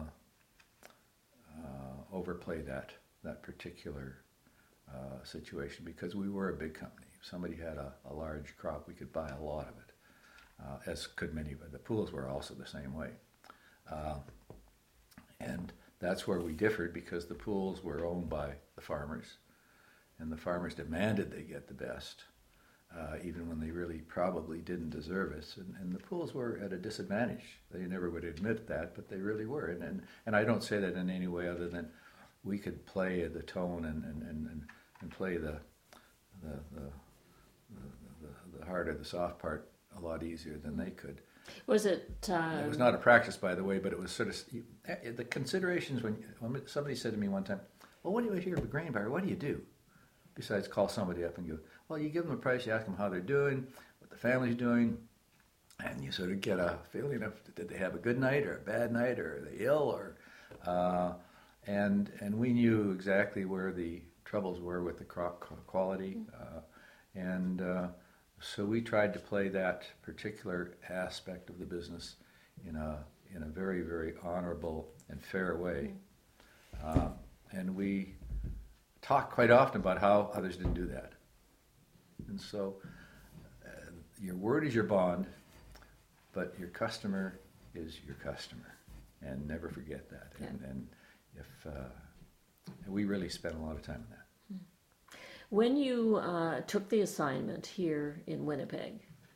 [SPEAKER 2] uh, overplay that that particular uh, situation, because we were a big company. If somebody had a, a large crop, we could buy a lot of it, uh, as could many of it. The pools were also the same way. Uh, and that's where we differed, because the pools were owned by the farmers, and the farmers demanded they get the best, uh, even when they really probably didn't deserve it. And, and the pools were at a disadvantage. They never would admit that, but they really were. And and, and I don't say that in any way other than we could play the tone and, and, and, and play the the, the the the hard or the soft part a lot easier than they could.
[SPEAKER 1] Was it? Um...
[SPEAKER 2] It was not a practice, by the way, but it was sort of the considerations when, when somebody said to me one time, "Well, what do you hear of a grain buyer? What do you do besides call somebody up and go?" Well, you give them a price, you ask them how they're doing, what the family's doing, and you sort of get a feeling of did they have a good night or a bad night, or are they ill, or uh, and and we knew exactly where the troubles were with the crop quality, uh, and. Uh, So we tried to play that particular aspect of the business in a in a very, very honorable and fair way. Uh, and we talked quite often about how others didn't do that. And so uh, your word is your bond, but your customer is your customer. And never forget that.
[SPEAKER 1] Yeah.
[SPEAKER 2] And, and if uh, and we really spent a lot of time on that.
[SPEAKER 1] When you uh, took the assignment here in Winnipeg,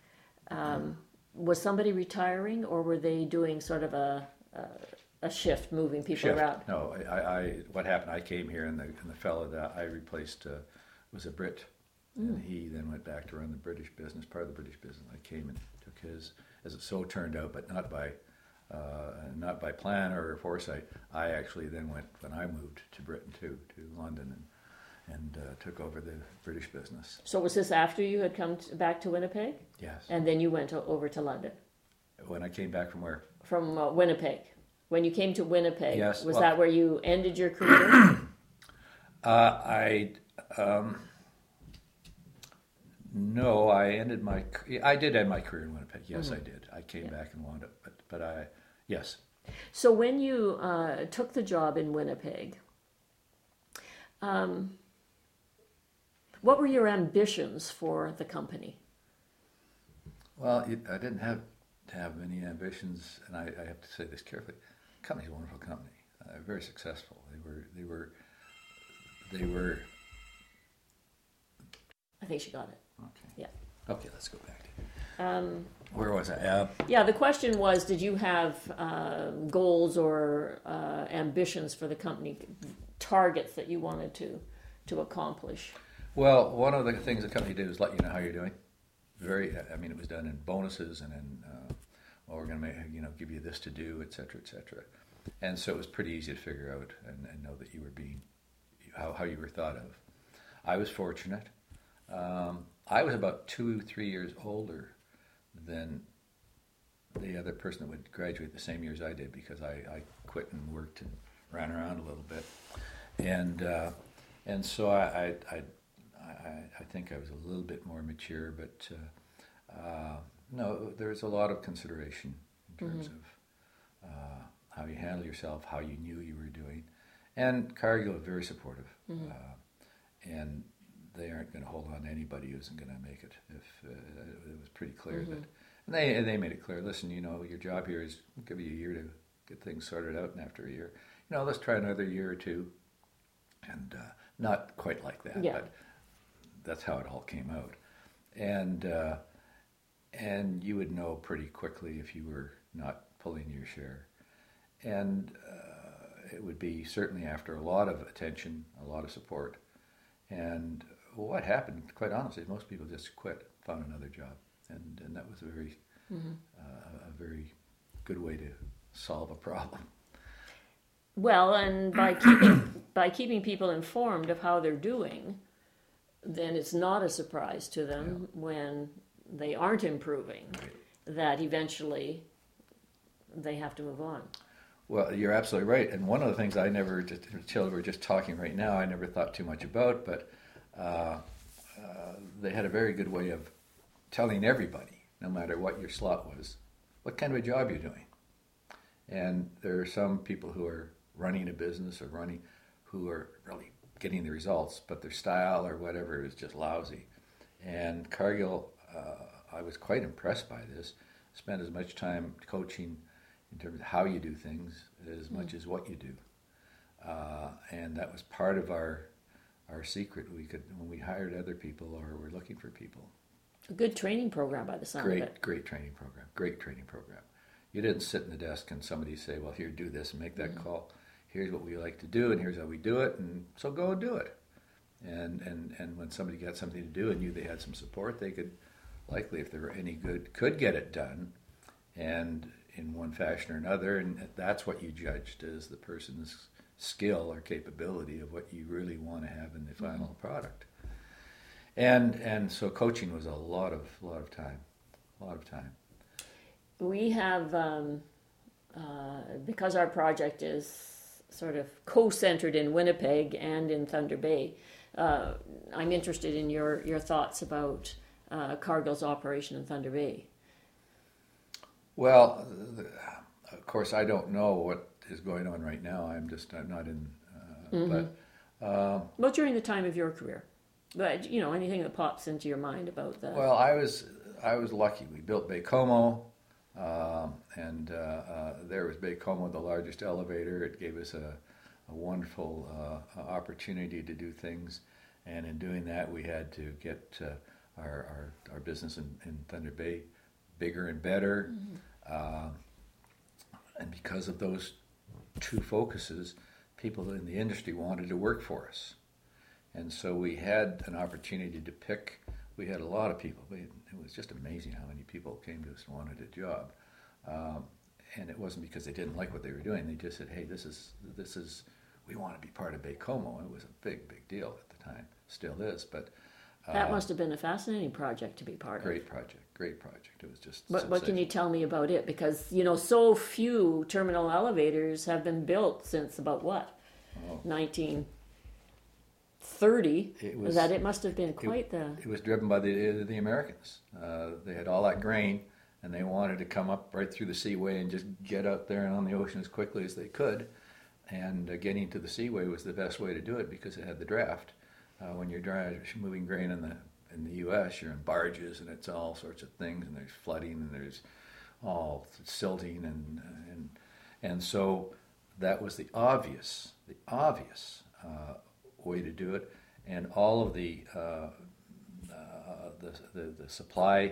[SPEAKER 1] um, was somebody retiring, or were they doing sort of a a, a shift, moving people
[SPEAKER 2] Shift.
[SPEAKER 1] around?
[SPEAKER 2] No, I, I. What happened? I came here, and the and the fellow that I replaced uh, was a Brit, mm. and he then went back to run the British business, part of the British business. I came and took his, as it so turned out, but not by uh, not by plan or foresight. I actually then went when I moved to Britain too, to London, and. and uh, took over the British business.
[SPEAKER 1] So was this after you had come to, back to Winnipeg?
[SPEAKER 2] Yes.
[SPEAKER 1] And then you went to, over to London?
[SPEAKER 2] When I came back from where?
[SPEAKER 1] From uh, Winnipeg. When you came to Winnipeg,
[SPEAKER 2] yes,
[SPEAKER 1] was
[SPEAKER 2] well,
[SPEAKER 1] that where you ended your career?
[SPEAKER 2] uh, I, um, no, I ended my, I did end my career in Winnipeg. Yes, mm-hmm. I did. I came yeah. back and wound up, but, but I, yes.
[SPEAKER 1] So when you uh, took the job in Winnipeg, um, what were your ambitions for the company?
[SPEAKER 2] Well, it, I didn't have to have any ambitions, and I, I have to say this carefully. The company's a wonderful company, uh, very successful. They were, they were, they were.
[SPEAKER 1] I think she got it.
[SPEAKER 2] Okay.
[SPEAKER 1] Yeah.
[SPEAKER 2] Okay, let's go back to it.
[SPEAKER 1] Um,
[SPEAKER 2] Where was I? Uh,
[SPEAKER 1] yeah, the question was, did you have uh, goals or uh, ambitions for the company, targets that you wanted to to accomplish?
[SPEAKER 2] well, one of the things the company did was let you know how you're doing. Very, I mean, it was done in bonuses and in, uh, well, we're going to make, you know, give you this to do, et cetera, et cetera. And so it was pretty easy to figure out and, and know that you were being, how, how you were thought of. I was fortunate. Um, I was about two, three years older than the other person that would graduate the same year as I did, because I, I quit and worked and ran around a little bit. And uh, and so I, I, I, I think I was a little bit more mature, but uh, uh, no, there's a lot of consideration in terms mm-hmm. of uh, how you handle yourself, how you knew you were doing. And Cargill was very supportive. Mm-hmm. Uh, and they aren't going to hold on to anybody who isn't going to make it. If uh, it was pretty clear mm-hmm. that, and they and they made it clear. Listen, you know, your job here is we'll give you a year to get things sorted out, and after a year, you know, let's try another year or two. And uh, not quite like that,
[SPEAKER 1] yeah.
[SPEAKER 2] but that's how it all came out. And uh, and you would know pretty quickly if you were not pulling your share. And uh, it would be certainly after a lot of attention, a lot of support. And what happened, quite honestly, most people just quit, found another job, and, and that was a very, mm-hmm. uh, a very good way to solve a problem.
[SPEAKER 1] Well, and by keeping by keeping people informed of how they're doing, then it's not a surprise to them yeah. when they aren't improving,
[SPEAKER 2] right.
[SPEAKER 1] that eventually they have to move on.
[SPEAKER 2] Well, you're absolutely right. And one of the things I never, just, until we're just talking right now, I never thought too much about, but uh, uh, they had a very good way of telling everybody, no matter what your slot was, what kind of a job you're doing. And there are some people who are running a business or running, who are really getting the results, but their style or whatever is just lousy. And Cargill, uh, I was quite impressed by this, spent as much time coaching in terms of how you do things as much mm. as what you do. Uh, and that was part of our our secret. We could, when we hired other people or were looking for people.
[SPEAKER 1] A good training program by the sound
[SPEAKER 2] great,
[SPEAKER 1] of it.
[SPEAKER 2] Great training program. Great training program. You didn't sit in the desk and somebody say, well, here, do this and make that mm. call. Here's what we like to do and here's how we do it, and so go and do it. And, and, and when somebody got something to do and knew they had some support, they could likely, if they were any good, could get it done. And in one fashion or another, and that's what you judged as the person's skill or capability of what you really want to have in the final mm-hmm. product. And and so coaching was a lot of lot of time, a lot of time.
[SPEAKER 1] We have um, uh, because our project is sort of co-centered in Winnipeg and in Thunder Bay. Uh, I'm interested in your your thoughts about uh, Cargill's operation in Thunder Bay.
[SPEAKER 2] Well, the, of course, I don't know what is going on right now. I'm just I'm not in. Uh, mm-hmm. But uh,
[SPEAKER 1] well, during the time of your career, but you know, anything that pops into your mind about that.
[SPEAKER 2] Well, I was I was lucky. We built Baie-Comeau, um, and uh, uh, there was Baie-Comeau, the largest elevator. It gave us a, a wonderful uh, opportunity to do things, and in doing that, we had to get uh, our, our our business in, in Thunder Bay bigger and better. Mm-hmm. Uh, and because of those two focuses, people in the industry wanted to work for us. And so we had an opportunity to pick. We had a lot of people. We, it was just amazing how many people came to us and wanted a job. Um, and it wasn't because they didn't like what they were doing. They just said, hey, this is, this is, we want to be part of Baie-Comeau. It was a big, big deal at the time. Still is, but
[SPEAKER 1] that
[SPEAKER 2] uh,
[SPEAKER 1] must have been a fascinating project to be part
[SPEAKER 2] great
[SPEAKER 1] of.
[SPEAKER 2] Great project, great project. It was just
[SPEAKER 1] What, what can you tell me about it? Because, you know, so few terminal elevators have been built since about what? Oh. nineteen thirty, it was, that it must have been quite
[SPEAKER 2] it,
[SPEAKER 1] the...
[SPEAKER 2] It was driven by the the Americans. Uh, they had all that grain, and they wanted to come up right through the seaway and just get out there and on the ocean as quickly as they could. And uh, getting to the seaway was the best way to do it because it had the draft. Uh, when you're dry, moving grain in the in the U S, you're in barges, and it's all sorts of things, and there's flooding, and there's all silting, and and and so that was the obvious, the obvious uh, way to do it, and all of the uh, uh, the, the the supply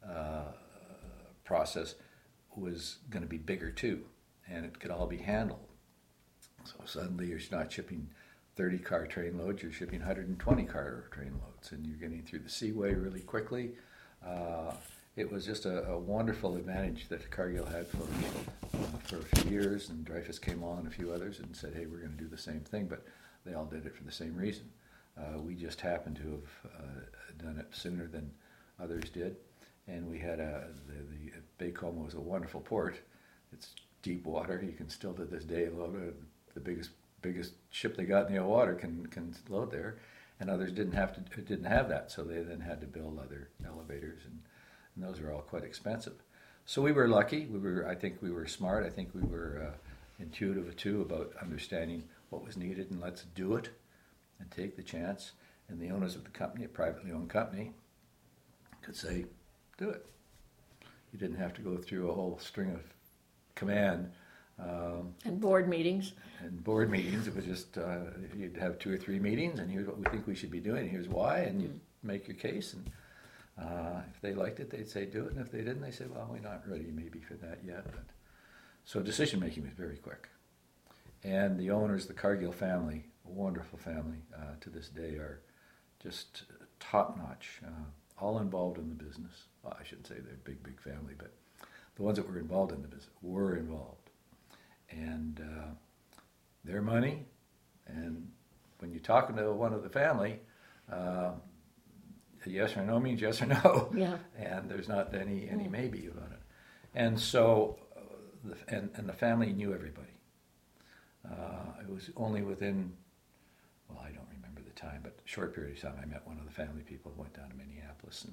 [SPEAKER 2] uh, process was going to be bigger too, and it could all be handled. So suddenly you're not shipping thirty car train loads, you're shipping one hundred twenty car train loads, and you're getting through the seaway really quickly. Uh, it was just a, a wonderful advantage that Cargill had for uh, for a few years, and Dreyfus came along and a few others and said, hey, we're going to do the same thing, but they all did it for the same reason. Uh, we just happened to have uh, done it sooner than others did, and we had a, the, the Baie-Comeau was a wonderful port. It's deep water. You can still to this day load a, the biggest biggest ship they got in the water can can load there, and others didn't have to didn't have that, so they then had to build other elevators, and, and those are all quite expensive. So we were lucky. We were I think we were smart. I think we were uh, intuitive too about understanding what was needed, and let's do it and take the chance. And the owners of the company, a privately owned company, could say, do it. You didn't have to go through a whole string of command. Um,
[SPEAKER 1] And board meetings.
[SPEAKER 2] and board meetings. It was just, uh, you'd have two or three meetings, and here's what we think we should be doing, here's why, and you'd make your case. And uh, if they liked it, they'd say do it, and if they didn't, they say, well, we're not ready maybe for that yet. But, so decision making was very quick. And the owners, the Cargill family, a wonderful family uh, to this day, are just top-notch, uh, all involved in the business. Well, I shouldn't say they're a big, big family, but the ones that were involved in the business were involved. And uh, their money, and when you're talking to one of the family, uh, yes or no means yes or no.
[SPEAKER 1] Yeah.
[SPEAKER 2] And there's not any any
[SPEAKER 1] Mm.
[SPEAKER 2] maybe about it. And so, uh, the, and, and the family knew everybody. Uh, it was only within, well, I don't remember the time, but a short period of time, I met one of the family people, went down to Minneapolis,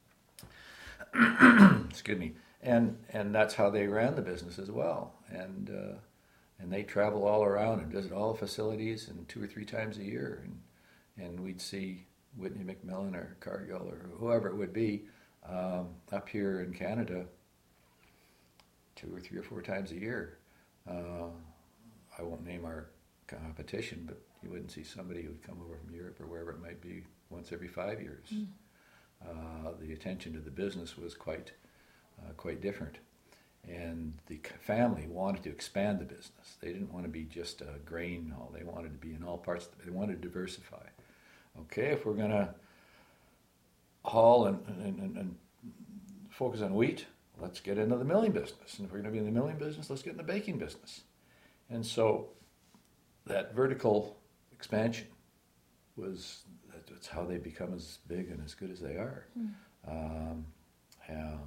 [SPEAKER 2] and excuse me, and and that's how they ran the business as well. And uh, and they travel all around and visit all the facilities, and two or three times a year, and and we'd see Whitney McMillan or Cargill or whoever it would be um, up here in Canada two or three or four times a year. Uh, I won't name our competition, but you wouldn't see somebody who would come over from Europe or wherever it might be once every five years. Mm. Uh, the attention to the business was quite uh, quite different. And the family wanted to expand the business. They didn't want to be just a grain haul. They wanted to be in all parts. They wanted to diversify. Okay, if we're going to haul and, and, and, and focus on wheat, let's get into the milling business. And if we're going to be in the milling business, let's get in the baking business. And so that vertical expansion was, that's how they become as big and as good as they are. Mm. Um, um,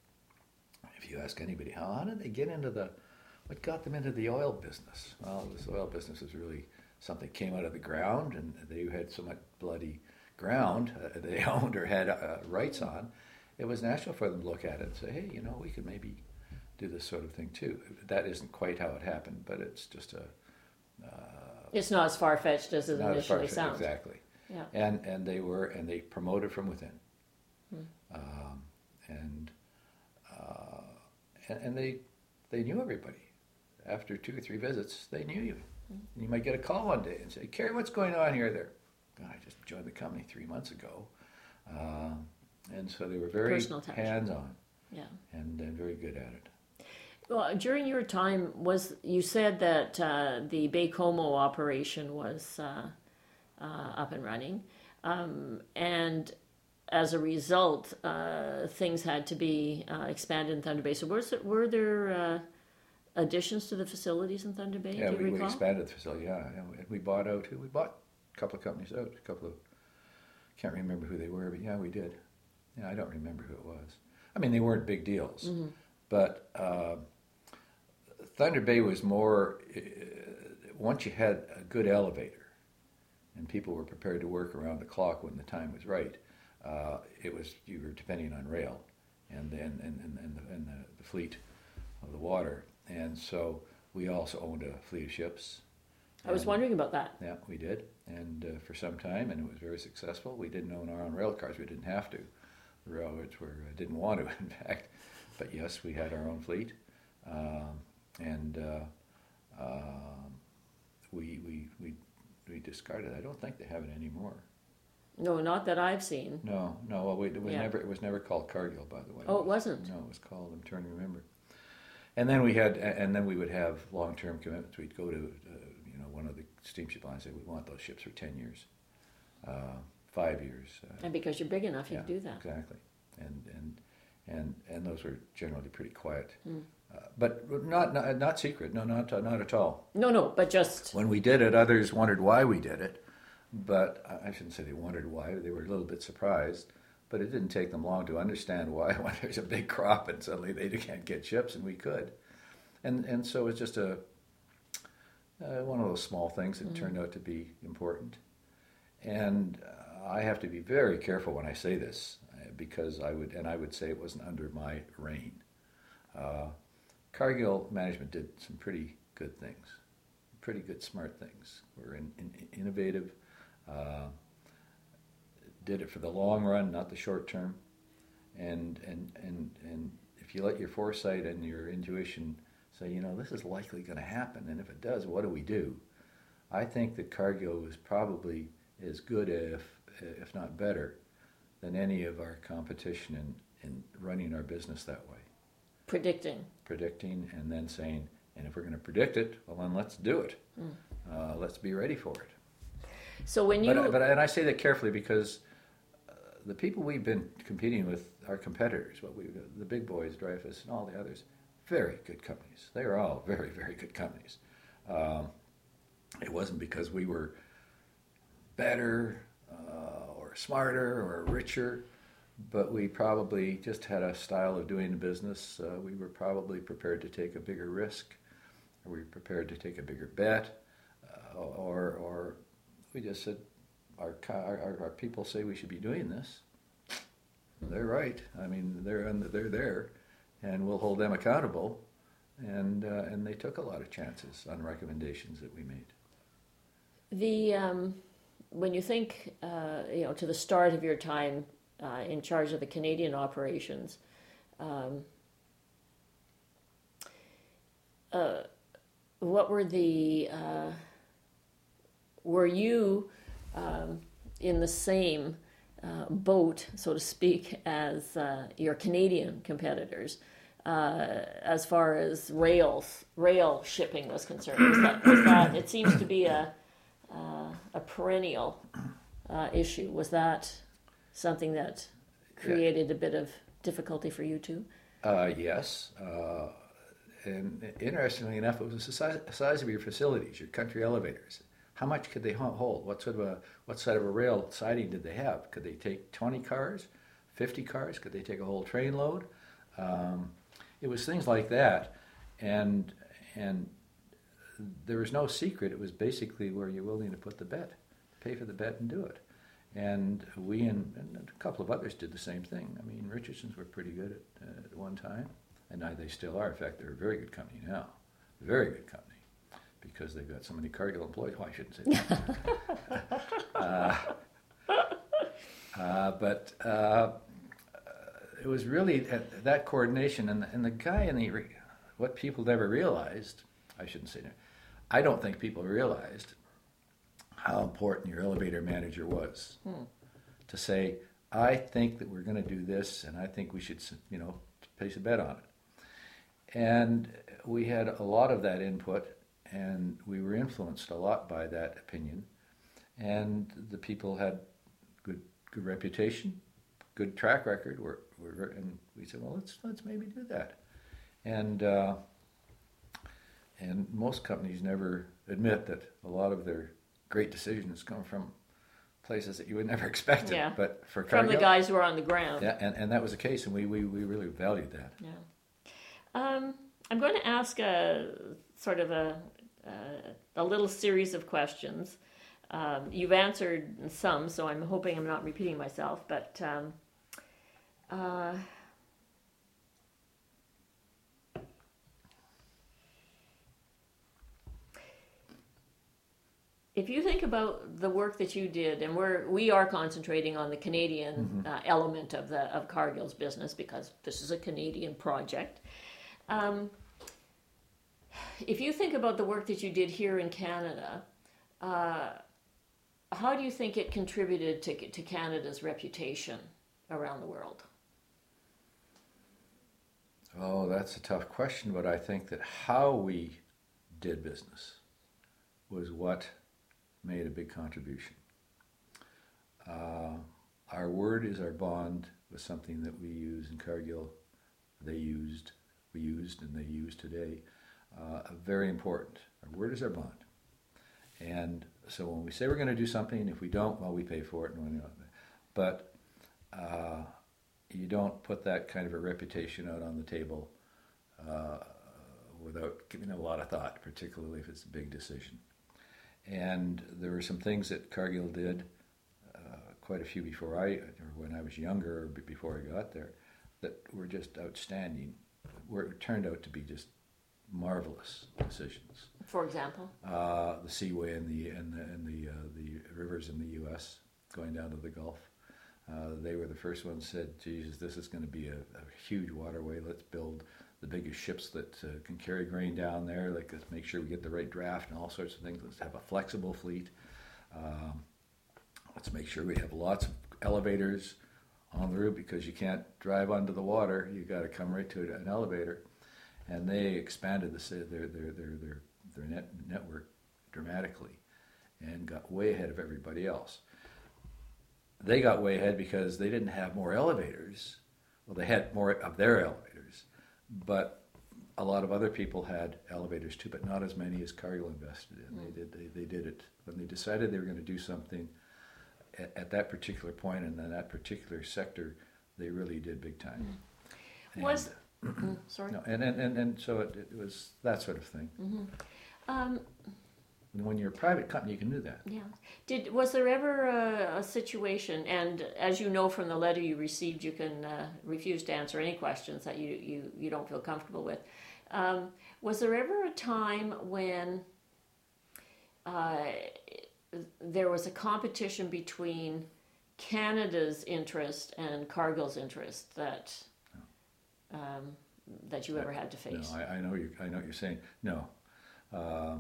[SPEAKER 2] if you ask anybody, how, how did they get into the, what got them into the oil business? Well, this oil business is really something that came out of the ground, and they had so much bloody ground uh, they owned or had uh, rights on. It was natural for them to look at it and say, hey, you know, we could maybe do this sort of thing too. That isn't quite how it happened, but it's just a... Uh,
[SPEAKER 1] it's not as far-fetched as it initially sounds.
[SPEAKER 2] Exactly.
[SPEAKER 1] Yeah.
[SPEAKER 2] And and they were, and they promoted from within. Hmm. Um, and, uh, and and they they knew everybody. After two or three visits, they knew you. Hmm. And you might get a call one day and say, Kerry, what's going on here there? God, I just joined the company three months ago. Uh, and so they were very hands-on.
[SPEAKER 1] Yeah.
[SPEAKER 2] And, and very good at it.
[SPEAKER 1] Well, during your time, was you said that uh, the Baie-Comeau operation was uh, uh, up and running, um, and as a result, uh, things had to be uh, expanded in Thunder Bay. So, was it, were there uh, additions to the facilities in Thunder Bay?
[SPEAKER 2] Yeah,
[SPEAKER 1] do you
[SPEAKER 2] we, we
[SPEAKER 1] recall?
[SPEAKER 2] expanded the facility. Yeah, and we bought out. We bought a couple of companies out. A couple of can't remember who they were, but yeah, we did. Yeah, I don't remember who it was. I mean, they weren't big deals, mm-hmm. but. Uh, Thunder Bay was more, uh, once you had a good elevator and people were prepared to work around the clock when the time was right, uh, it was, you were depending on rail and and, and, and, and, the, and the, the fleet of the water. And so we also owned a fleet of ships.
[SPEAKER 1] I was
[SPEAKER 2] and,
[SPEAKER 1] wondering about that.
[SPEAKER 2] Yeah, we did. And uh, for some time, and it was very successful. We didn't own our own rail cars. We didn't have to. The railroads were, uh, didn't want to, in fact. But yes, we had our own fleet. Um, And uh, uh, we, we we we discarded it. I don't think they have it anymore.
[SPEAKER 1] No, not that I've seen.
[SPEAKER 2] No, no. Well, we, it was
[SPEAKER 1] Yeah.
[SPEAKER 2] never. It was never called Cargill, by the way.
[SPEAKER 1] Oh, it wasn't?
[SPEAKER 2] No, it was called. I'm trying to remember. And then we had, and then we would have long-term commitments. We'd go to, uh, you know, one of the steamship lines and say, we want those ships for ten years, uh, five years. Uh,
[SPEAKER 1] And because you're big enough, you
[SPEAKER 2] yeah,
[SPEAKER 1] can do that.
[SPEAKER 2] exactly. And and and and those were generally pretty quiet,
[SPEAKER 1] Mm.
[SPEAKER 2] uh, but not, not not secret. No, not not at all.
[SPEAKER 1] No, no, but just
[SPEAKER 2] When we did it, others wondered why we did it, but I I shouldn't say they wondered why. They were a little bit surprised. But it didn't take them long to understand why when there's a big crop and suddenly they can't get ships and we could. And and so it's just a uh, one of those small things that mm-hmm. turned out to be important. And uh, I have to be very careful when I say this uh, because I would, and I would say it wasn't under my reign. Uh, Cargill management did some pretty good things, pretty good smart things. We're in, in, innovative. Uh, did it for the long run, not the short term. And and and and if you let your foresight and your intuition say, you know, this is likely going to happen, and if it does, what do we do? I think that Cargill was probably as good, if if not better, than any of our competition in, in running our business that way.
[SPEAKER 1] Predicting.
[SPEAKER 2] Predicting, and then saying, and if we're going to predict it, well, then let's do it. Mm. Uh, let's be ready for it.
[SPEAKER 1] So when you...
[SPEAKER 2] But, but and I say that carefully because the people we've been competing with, our competitors, what we, the big boys, Dreyfus and all the others, very good companies. They are all very, very good companies. Um, it wasn't because we were better uh, or smarter or richer, but we probably just had a style of doing the business. Uh, we were probably prepared to take a bigger risk, or we were prepared to take a bigger bet, uh, or, or we just said, Our, our our people say we should be doing this. They're right. I mean, they're they're there, and we'll hold them accountable. And uh, and they took a lot of chances on recommendations that we made.
[SPEAKER 1] The um, when you think uh, you know to the start of your time uh, in charge of the Canadian operations, um, uh, what were the uh, were you Um, in the same uh, boat, so to speak, as uh, your Canadian competitors, uh, as far as rails, rail shipping was concerned? Was that, was that it seems to be a uh, a perennial uh, issue. Was that something that created a bit of difficulty for you too?
[SPEAKER 2] Uh, yes, uh, and interestingly enough, it was the size, size of your facilities, your country elevators. How much could they hold? What sort of a what side of a rail siding did they have? Could they take twenty cars, fifty cars? Could they take a whole train load? Um, it was things like that, and and there was no secret. It was basically where you're willing to put the bet, pay for the bet, and do it. And we and, and a couple of others did the same thing. I mean, Richardson's were pretty good at, uh, at one time, and now they still are. In fact, they're a very good company now, very good company. Because they've got so many Cargill employees. Well, I shouldn't say that. uh, uh, but uh, it was really that coordination, and the, and the guy in the, what people never realized, I shouldn't say that, I don't think people realized how important your elevator manager was. Hmm. To say, I think that we're going to do this, and I think we should, you know, place a bet on it. And we had a lot of that input, and we were influenced a lot by that opinion. And the people had good good reputation, good track record, were, were, and we said, well, let's let's maybe do that. And uh, and most companies never admit that a lot of their great decisions come from places that you would never expect it.
[SPEAKER 1] Yeah.
[SPEAKER 2] But for Cargill,
[SPEAKER 1] from the guys who are on the ground.
[SPEAKER 2] Yeah, and, and that was the case, and we, we, we really valued that.
[SPEAKER 1] Yeah. Um, I'm going to ask a sort of a uh, a little series of questions. Um, you've answered some, so I'm hoping I'm not repeating myself. But um, uh, if you think about the work that you did, and we're we are concentrating on the Canadian mm-hmm. uh, element of the of Cargill's business because this is a Canadian project. Um, If you think about the work that you did here in Canada, uh, how do you think it contributed to, to Canada's reputation around the world?
[SPEAKER 2] Oh, that's a tough question, but I think that how we did business was what made a big contribution. Uh, our word is our bond was something that we use in Cargill. They used, we used, and they use today. Uh, very important. Our word is our bond. And so when we say we're going to do something, if we don't, well, we pay for it. And we, but uh, you don't put that kind of a reputation out on the table uh, without giving it a lot of thought, particularly if it's a big decision. And there were some things that Cargill did, uh, quite a few before I, or when I was younger, or before I got there, that were just outstanding. Where it turned out to be just marvelous decisions.
[SPEAKER 1] For example,
[SPEAKER 2] uh, the Seaway and the and the and the, uh, the rivers in the U S going down to the Gulf. Uh, they were the first ones said, "Jesus, this is going to be a, a huge waterway. Let's build the biggest ships that uh, can carry grain down there. Like, let's make sure we get the right draft and all sorts of things. Let's have a flexible fleet. Um, let's make sure we have lots of elevators on the route because you can't drive under the water. You got to come right to an elevator." And they expanded the, their their their their their net, network dramatically, and got way ahead of everybody else. They got way ahead because they didn't have more elevators. Well, they had more of their elevators, but a lot of other people had elevators too, but not as many as Cargill invested in. Mm. They did they, they did it when they decided they were going to do something at, at that particular point and in that particular sector. They really did big time.
[SPEAKER 1] Mm. Was mm, sorry.
[SPEAKER 2] No, and, and, and, and so it, it was that sort of thing.
[SPEAKER 1] Mm-hmm. Um,
[SPEAKER 2] and when you're a private company, you can do that.
[SPEAKER 1] Yeah. Did was there ever a, a situation? And as you know from the letter you received, you can uh, refuse to answer any questions that you you, you don't feel comfortable with. Um, was there ever a time when uh, there was a competition between Canada's interest and Cargill's interest that no. um, that you ever had to face?
[SPEAKER 2] No, I, I know you. I know what you're saying. No, uh,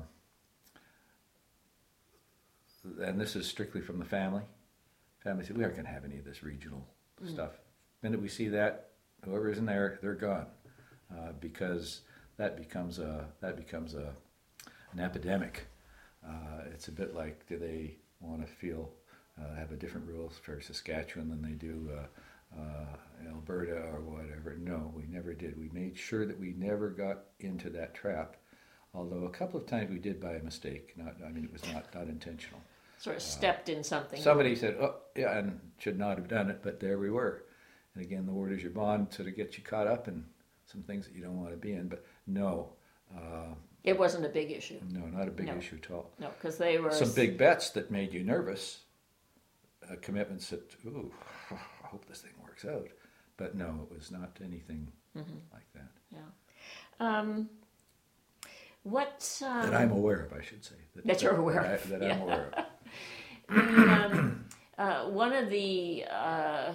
[SPEAKER 2] and this is strictly from the family. Family said we aren't going to have any of this regional mm. stuff. The minute we see that, whoever isn't there, they're gone, uh, because that becomes a that becomes a an epidemic. Uh, it's a bit like, do they want to feel uh, have a different rules for Saskatchewan than they do uh, uh, Alberta or whatever? No, we never did. We made sure that we never got into that trap. Although a couple of times we did by a mistake. Not, I mean, it was not, not intentional.
[SPEAKER 1] Sort of stepped uh, in something.
[SPEAKER 2] Somebody said, "Oh, yeah," and should not have done it, but there we were. And again, the word is your bond, sort of gets you caught up in some things that you don't want to be in. But no. Uh,
[SPEAKER 1] It wasn't a big issue.
[SPEAKER 2] No, not a big
[SPEAKER 1] no.
[SPEAKER 2] issue at all.
[SPEAKER 1] No, because they were...
[SPEAKER 2] Some big bets that made you nervous, uh, commitments that, ooh, I hope this thing works out. But no, it was not anything mm-hmm. like that.
[SPEAKER 1] Yeah. Um, what... Um,
[SPEAKER 2] that I'm aware of, I should say.
[SPEAKER 1] That, that you're aware
[SPEAKER 2] that,
[SPEAKER 1] of.
[SPEAKER 2] That
[SPEAKER 1] yeah.
[SPEAKER 2] I'm aware of.
[SPEAKER 1] um, uh, one of the... Uh,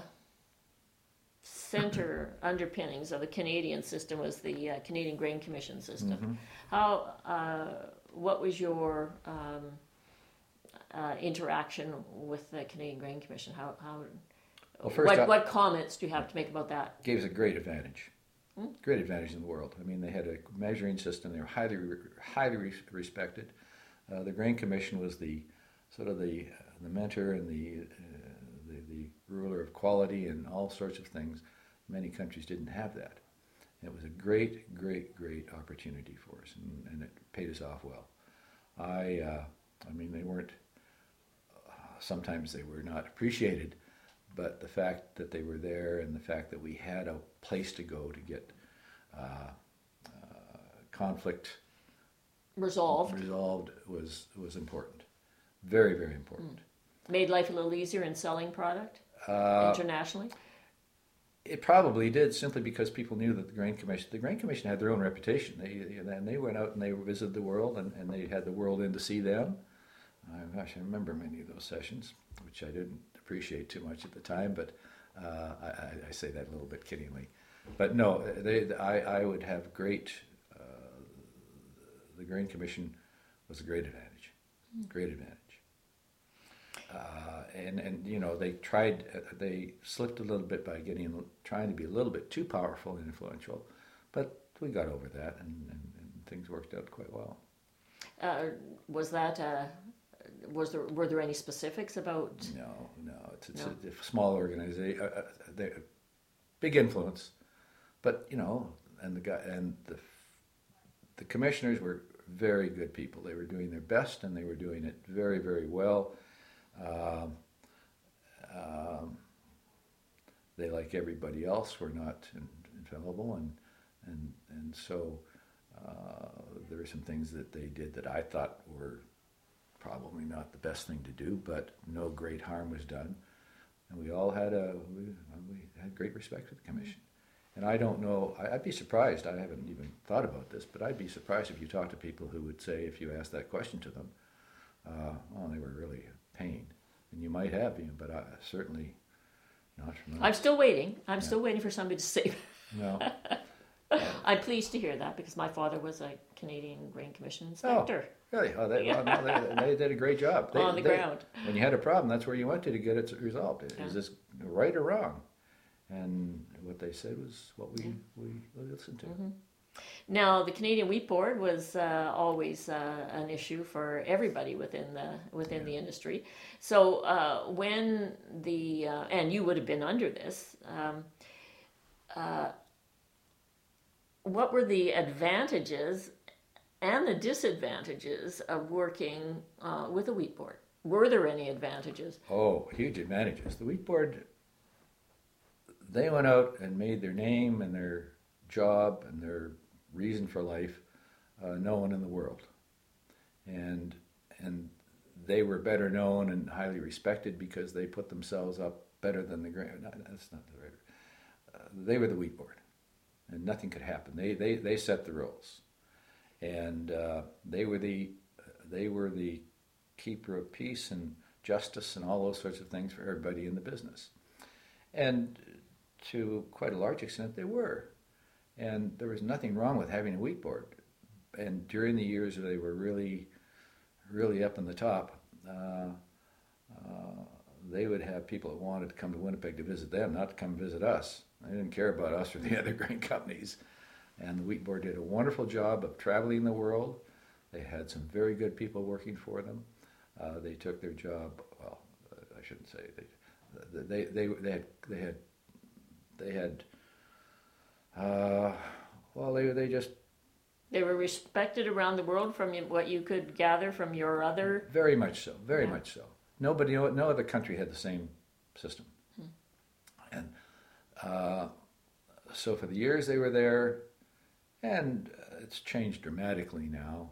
[SPEAKER 1] center underpinnings of the Canadian system was the uh, Canadian Grain Commission system. Mm-hmm. How, uh, what was your um, uh, interaction with the Canadian Grain Commission? How, how
[SPEAKER 2] well, first
[SPEAKER 1] what,
[SPEAKER 2] off,
[SPEAKER 1] what comments do you have to make about that?
[SPEAKER 2] Gave us a great advantage, hmm? great advantage in the world. I mean, they had a measuring system. They were highly, highly respected. Uh, the Grain Commission was the sort of the uh, the mentor and the, uh, the the ruler of quality and all sorts of things. Many countries didn't have that. It was a great, great, great opportunity for us, and, and it paid us off well. I, uh, I mean, they weren't. Uh, sometimes they were not appreciated, but the fact that they were there and the fact that we had a place to go to get uh, uh, conflict
[SPEAKER 1] resolved
[SPEAKER 2] resolved was was important. Very, very important.
[SPEAKER 1] Mm. Made life a little easier in selling product
[SPEAKER 2] uh,
[SPEAKER 1] internationally.
[SPEAKER 2] It probably did, simply because people knew that the Grain Commission, the Grain Commission had their own reputation. They and they went out and they visited the world, and, and they had the world in to see them. Uh, gosh, I remember many of those sessions, which I didn't appreciate too much at the time, but uh, I, I say that a little bit kiddingly. But no, they, I, I would have great, uh, the Grain Commission was a great advantage, great advantage. Uh, and, and you know they tried uh, they slipped a little bit by getting trying to be a little bit too powerful and influential, but we got over that and, and, and things worked out quite well.
[SPEAKER 1] Uh, was that uh, was there were there any specifics about?
[SPEAKER 2] No, no, it's, it's
[SPEAKER 1] No?
[SPEAKER 2] A, a small organization, uh, uh, big influence, but you know, and the guy and the the commissioners were very good people. They were doing their best and they were doing it very, very well. Um, um, they, like everybody else, were not in, infallible, and and and so uh, there were some things that they did that I thought were probably not the best thing to do, but no great harm was done, and we all had a we, we had great respect for the commission. And I don't know, I, I'd be surprised, I haven't even thought about this, but I'd be surprised if you talk to people who would say, if you asked that question to them, uh, oh, they were really a pain. And you might have, you know, but I, certainly not from us.
[SPEAKER 1] I'm still waiting. I'm
[SPEAKER 2] Yeah.
[SPEAKER 1] still waiting for somebody to say.
[SPEAKER 2] No.
[SPEAKER 1] I'm pleased to hear that because my father was a Canadian Grain Commission inspector
[SPEAKER 2] Really? Oh, they, well, no, they, they did a great job. They,
[SPEAKER 1] on the
[SPEAKER 2] they,
[SPEAKER 1] ground.
[SPEAKER 2] When you had a problem, that's where you went to to get it resolved. Is
[SPEAKER 1] Yeah.
[SPEAKER 2] this right or wrong? And what they said was what we, we listened to.
[SPEAKER 1] Mm-hmm. Now, the Canadian Wheat Board was uh, always uh, an issue for everybody within the within
[SPEAKER 2] Yeah.
[SPEAKER 1] the industry. So uh, when the uh, and you would have been under this. Um, uh, what were the advantages and the disadvantages of working uh, with a wheat board? Were there any advantages?
[SPEAKER 2] Oh, huge advantages. The Wheat Board, they went out and made their name and their job and their reason for life uh, known in the world. And and they were better known and highly respected because they put themselves up better than the grain. No, that's not the right. Uh, they were the Wheat Board, and nothing could happen. They they they set the rules, and uh, they were the they were the keeper of peace and justice and all those sorts of things for everybody in the business. And to quite a large extent, they were. And there was nothing wrong with having a wheat board. And during the years that they were really, really up in the top, uh, uh, they would have people that wanted to come to Winnipeg to visit them, not to come visit us. They didn't care about us or the other grain companies. And the Wheat Board did a wonderful job of traveling the world. They had some very good people working for them. Uh, they took their job, well, I shouldn't say, they, they, they, they had, they had, they had, uh, well, they, they just,
[SPEAKER 1] They were respected around the world from what you could gather from your other.
[SPEAKER 2] very much so, very
[SPEAKER 1] Yeah.
[SPEAKER 2] much so. Nobody, no, no other country had the same system. Hmm. And uh, so for the years they were there, and uh, it's changed dramatically now.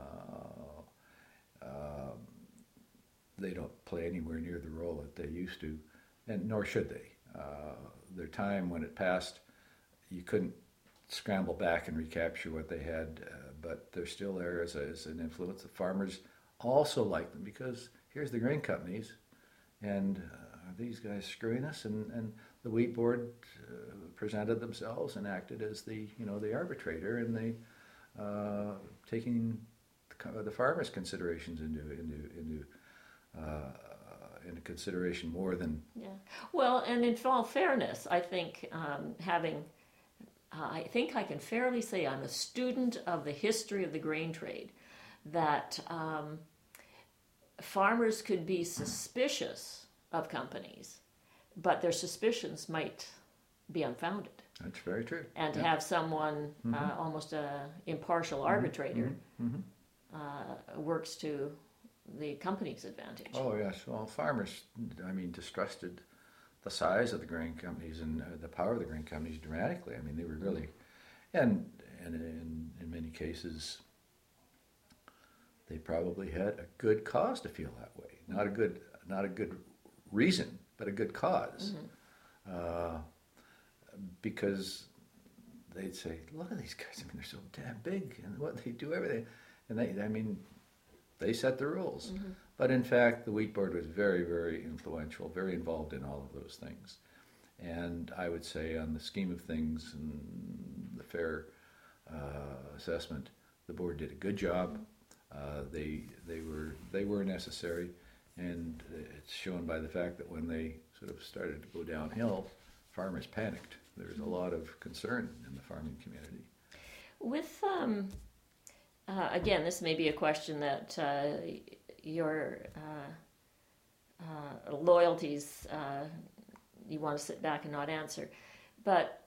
[SPEAKER 2] Uh, uh, they don't play anywhere near the role that they used to, and nor should they. Uh, their time when it passed, you couldn't scramble back and recapture what they had, uh, but they're still there as, a, as an influence. The farmers also like them because here's the grain companies, and uh, are these guys screwing us? And, and the Wheat Board uh, presented themselves and acted as the you know the arbitrator and the uh, taking the, the farmers' considerations into into into uh, into consideration more than
[SPEAKER 1] Yeah. Well, and in all fairness, I think um, having, uh, I think I can fairly say I'm a student of the history of the grain trade, that um, farmers could be suspicious of companies, but their suspicions might be unfounded.
[SPEAKER 2] That's very true.
[SPEAKER 1] And to
[SPEAKER 2] Yeah.
[SPEAKER 1] have someone,
[SPEAKER 2] Mhm.
[SPEAKER 1] uh, almost a impartial arbitrator,
[SPEAKER 2] Mhm.
[SPEAKER 1] uh, works to the company's advantage.
[SPEAKER 2] Oh yes, well, farmers, I mean, distrusted the size of the grain companies and uh, the power of the grain companies dramatically. I mean, they were really, and and in in many cases, they probably had a good cause to feel that way. Not a good, not a good reason, but a good cause,
[SPEAKER 1] Mm-hmm.
[SPEAKER 2] uh, because they'd say, "Look at these guys. I mean, they're so damn big, and what they do, everything." And they, I mean, they set the rules.
[SPEAKER 1] Mm-hmm.
[SPEAKER 2] But in fact, the Wheat Board was very, very influential, very involved in all of those things. And I would say, on the scheme of things and the fair uh, assessment, the board did a good job. Uh, they they were they were necessary, And it's shown by the fact that when they sort of started to go downhill, farmers panicked. There was a lot of concern in the farming community.
[SPEAKER 1] With, um, uh, again, this may be a question that uh, your uh, uh, loyalties, uh, you want to sit back and not answer. But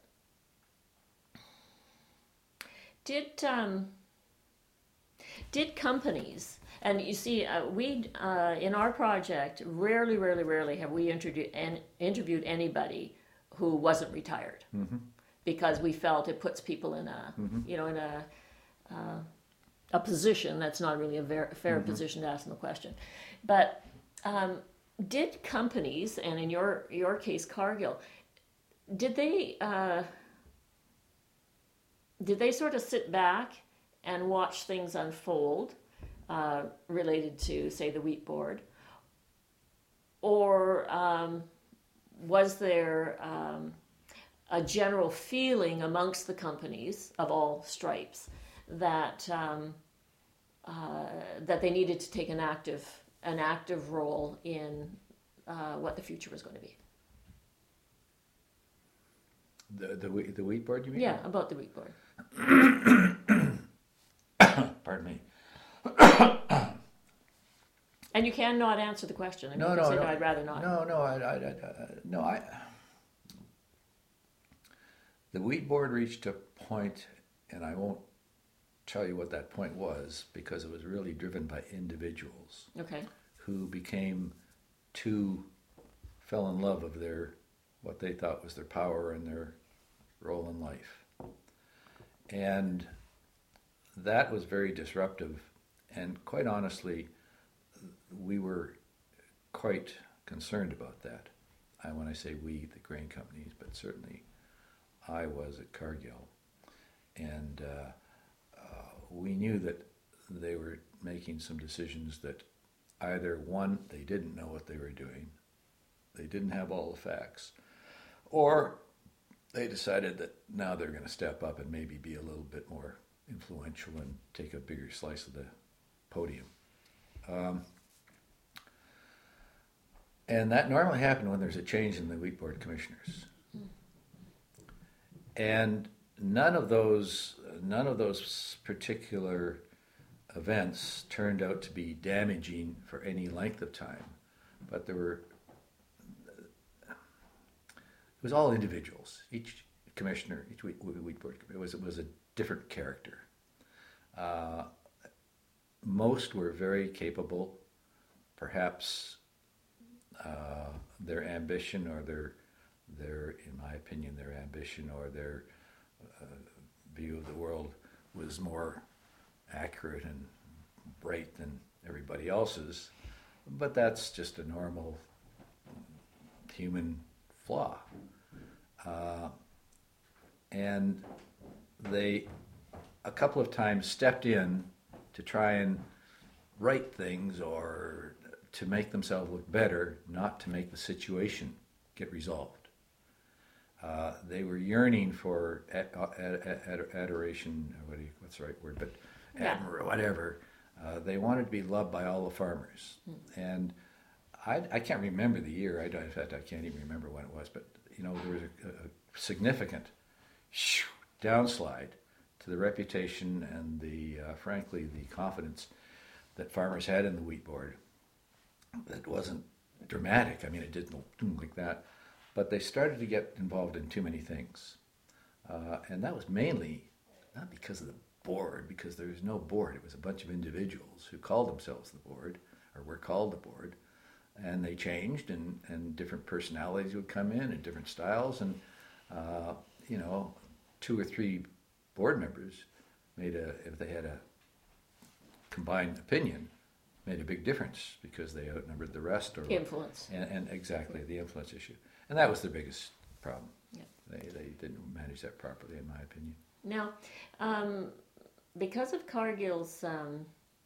[SPEAKER 1] did um, did companies, and you see, uh, we uh, in our project, rarely, rarely, rarely have we interviewed an, interviewed anybody who wasn't retired,
[SPEAKER 2] Mm-hmm.
[SPEAKER 1] because we felt it puts people in a,
[SPEAKER 2] Mm-hmm.
[SPEAKER 1] you know, in a uh, a position that's not really a ver- fair
[SPEAKER 2] Mm-hmm.
[SPEAKER 1] position to ask them a question. But um, did companies, and in your your case, Cargill, did they uh, did they sort of sit back and watch things unfold uh, related to, say, the wheat board, or um, was there um, a general feeling amongst the companies of all stripes that um, uh, that they needed to take an active an active role in uh, what the future was going to be?
[SPEAKER 2] The the wheat, the wheat board, you mean?
[SPEAKER 1] Yeah, about the wheat board.
[SPEAKER 2] Pardon me.
[SPEAKER 1] And you cannot answer the question. I mean,
[SPEAKER 2] No,
[SPEAKER 1] you
[SPEAKER 2] no,
[SPEAKER 1] can say,
[SPEAKER 2] no.
[SPEAKER 1] I'd rather not.
[SPEAKER 2] No, no, I, I, I, I- no, I. The wheat board reached a point, and I won't tell you what that point was because it was really driven by individuals
[SPEAKER 1] Okay.
[SPEAKER 2] who became too fell in love of their what they thought was their power and their role in life, and that was very disruptive. And quite honestly, we were quite concerned about that. I, when I say we, the grain companies, but certainly I was at Cargill. And uh, uh, we knew that they were making some decisions that either, one, they didn't know what they were doing, they didn't have all the facts, or they decided that now they're going to step up and maybe be a little bit more influential and take a bigger slice of the podium. Um, and that normally happened when there's a change in the wheat board commissioners. And none of those none of those particular events turned out to be damaging for any length of time, but there were it was all individuals. Each commissioner, each wheat, wheat board, it was it was a different character. Uh, most were very capable. Perhaps uh, their ambition or their their, in my opinion, their ambition or their uh, view of the world was more accurate and bright than everybody else's. But that's just a normal human flaw. Uh, and they, a couple of times, stepped in to try and right things or to make themselves look better, not to make the situation get resolved. Uh, they were yearning for ad, ad, ad, adoration, what do you, what's the right word, but
[SPEAKER 1] Yeah.
[SPEAKER 2] admir- whatever. Uh, they wanted to be loved by all the farmers. Mm. And I, I can't remember the year. I, in fact, I can't even remember when it was. But, you know, there was a, a significant shoo, downslide to the reputation and, the, uh, frankly, the confidence that farmers had in the wheat board. That wasn't dramatic. I mean, it didn't like that. But they started to get involved in too many things. Uh, and that was mainly not because of the board, because there was no board. It was a bunch of individuals who called themselves the board, or were called the board. And they changed, and, and different personalities would come in, and different styles. And, uh, you know, two or three board members made a, if they had a combined opinion, made a big difference because they outnumbered the rest. Or
[SPEAKER 1] Influence.
[SPEAKER 2] And, and exactly, the influence issue. And that was their biggest problem.
[SPEAKER 1] Yeah.
[SPEAKER 2] They, they didn't manage that properly, in my opinion.
[SPEAKER 1] Now, um, because of Cargill's, um,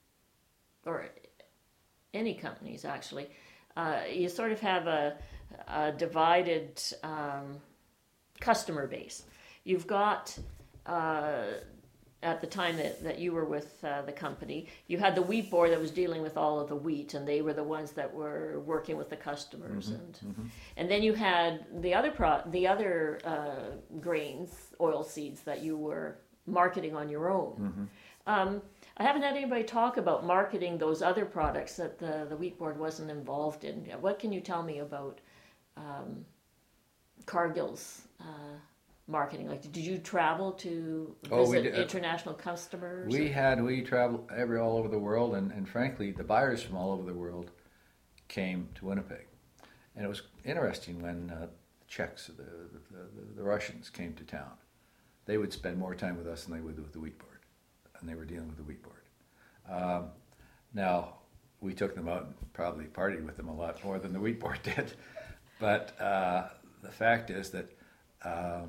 [SPEAKER 1] or any companies actually, uh, you sort of have a, a divided um, customer base. You've got uh, at the time that, that you were with uh, the company, you had the wheat board that was dealing with all of the wheat, and they were the ones that were working with the customers,
[SPEAKER 2] Mhm,
[SPEAKER 1] and
[SPEAKER 2] mhm.
[SPEAKER 1] and then you had the other pro the other uh, grains, oil seeds that you were marketing on your own.
[SPEAKER 2] Mhm.
[SPEAKER 1] Um, I haven't had anybody talk about marketing those other products that the the wheat board wasn't involved in. What can you tell me about um, Cargill's Uh, marketing? Like, did you travel to
[SPEAKER 2] Oh, we
[SPEAKER 1] visit
[SPEAKER 2] did, uh,
[SPEAKER 1] international customers?
[SPEAKER 2] We had we traveled every all over the world, and, and frankly, the buyers from all over the world came to Winnipeg, and it was interesting when uh, Czechs, the, the the Russians, came to town. They would spend more time with us than they would with the wheat board, and they were dealing with the wheat board. Um, now we took them out and probably partied with them a lot more than the wheat board did, but uh, the fact is that. Um,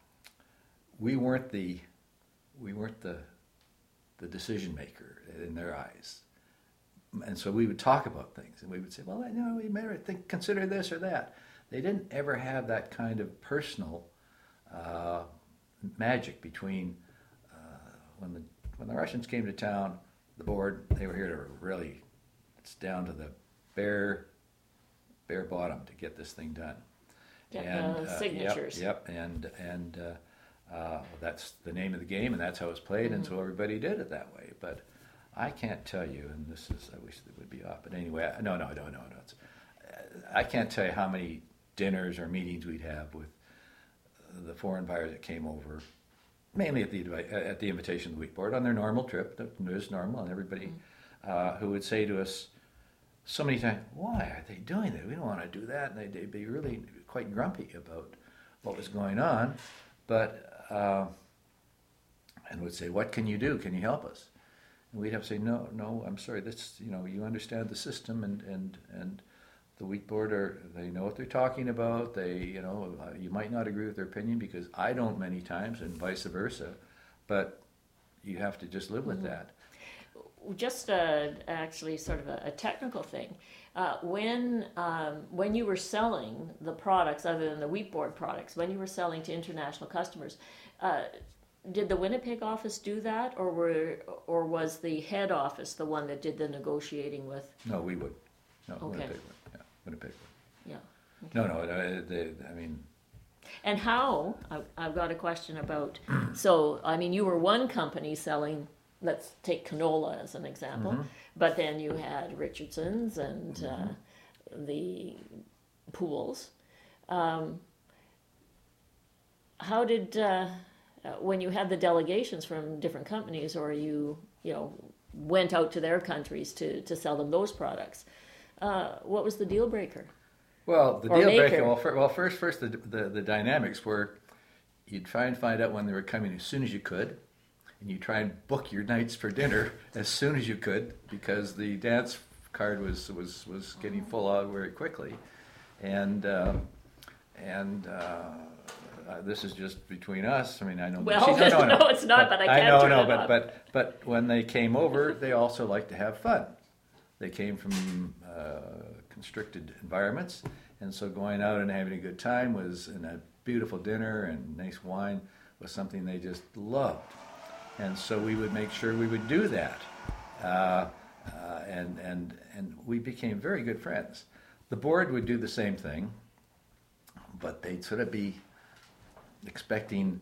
[SPEAKER 2] We weren't the, we weren't the, the decision maker in their eyes, and so we would talk about things, and we would say, "Well, you know, we may think, consider this or that." They didn't ever have that kind of personal uh, magic between uh, when the when the Russians came to town. The board, they were here to really, it's down to the bare, bare bottom to get this thing done.
[SPEAKER 1] Get
[SPEAKER 2] and
[SPEAKER 1] the
[SPEAKER 2] uh,
[SPEAKER 1] signatures.
[SPEAKER 2] Yep, yep, and and. Uh, Uh, that's the name of the game, and that's how it's played,
[SPEAKER 1] Mm-hmm.
[SPEAKER 2] and so everybody did it that way. But I can't tell you, and this is, I wish it would be off, but anyway, I- no, no, no, no, no. It's, uh, I can't tell you how many dinners or meetings we'd have with uh, the foreign buyers that came over, mainly at the advi- at the invitation of the wheat board on their normal trip. That was normal, and everybody
[SPEAKER 1] Mm-hmm.
[SPEAKER 2] uh, who would say to us so many times, "Why are they doing that? We don't want to do that," and they'd, they'd be really quite grumpy about what was going on, but. Uh, and would say, "What can you do? Can you help us?" And we'd have to say, "No, no, I'm sorry. This, you know, you understand the system, and and and the wheat board are, they know what they're talking about. They, you know, uh, you might not agree with their opinion because I don't many times, and vice versa, but you have to just live with
[SPEAKER 1] Mm-hmm.
[SPEAKER 2] that."
[SPEAKER 1] Just uh, actually sort of a, a technical thing. Uh, when um, when you were selling the products, other than the wheat board products, when you were selling to international customers, uh, did the Winnipeg office do that, or were or was the head office the one that did the negotiating with?
[SPEAKER 2] No, we would. No,
[SPEAKER 1] Okay.
[SPEAKER 2] Winnipeg would. Yeah, Winnipeg would.
[SPEAKER 1] Yeah.
[SPEAKER 2] No, no. Uh, they, I mean,
[SPEAKER 1] And how? I, I've got a question about. So, I mean, you were one company selling. Let's take canola as an example,
[SPEAKER 2] Mhm.
[SPEAKER 1] but then you had Richardson's and uh,
[SPEAKER 2] Mm-hmm.
[SPEAKER 1] the pools. Um, how did uh, uh, when you had the delegations from different companies, or you you know went out to their countries to to sell them those products? Uh, what was the deal breaker?
[SPEAKER 2] well, the
[SPEAKER 1] Or
[SPEAKER 2] deal
[SPEAKER 1] maker.
[SPEAKER 2] breaker. Well, fir- well, first, first the, the the dynamics were, you'd try and find out when they were coming as soon as you could. And you try and book your nights for dinner as soon as you could, because the dance card was was, was getting full out very quickly, and um, and uh, uh, this is just between us. I mean, I know.
[SPEAKER 1] Well,
[SPEAKER 2] she- no, no,
[SPEAKER 1] no, it's not, but I can't
[SPEAKER 2] know,
[SPEAKER 1] turn
[SPEAKER 2] no,
[SPEAKER 1] it
[SPEAKER 2] but
[SPEAKER 1] off.
[SPEAKER 2] but but when they came over, they also liked to have fun. They came from uh, constricted environments, and so going out and having a good time was, and a beautiful dinner and nice wine was something they just loved. And so we would make sure we would do that, uh, uh, and and and we became very good friends. The board would do the same thing, but they'd sort of be expecting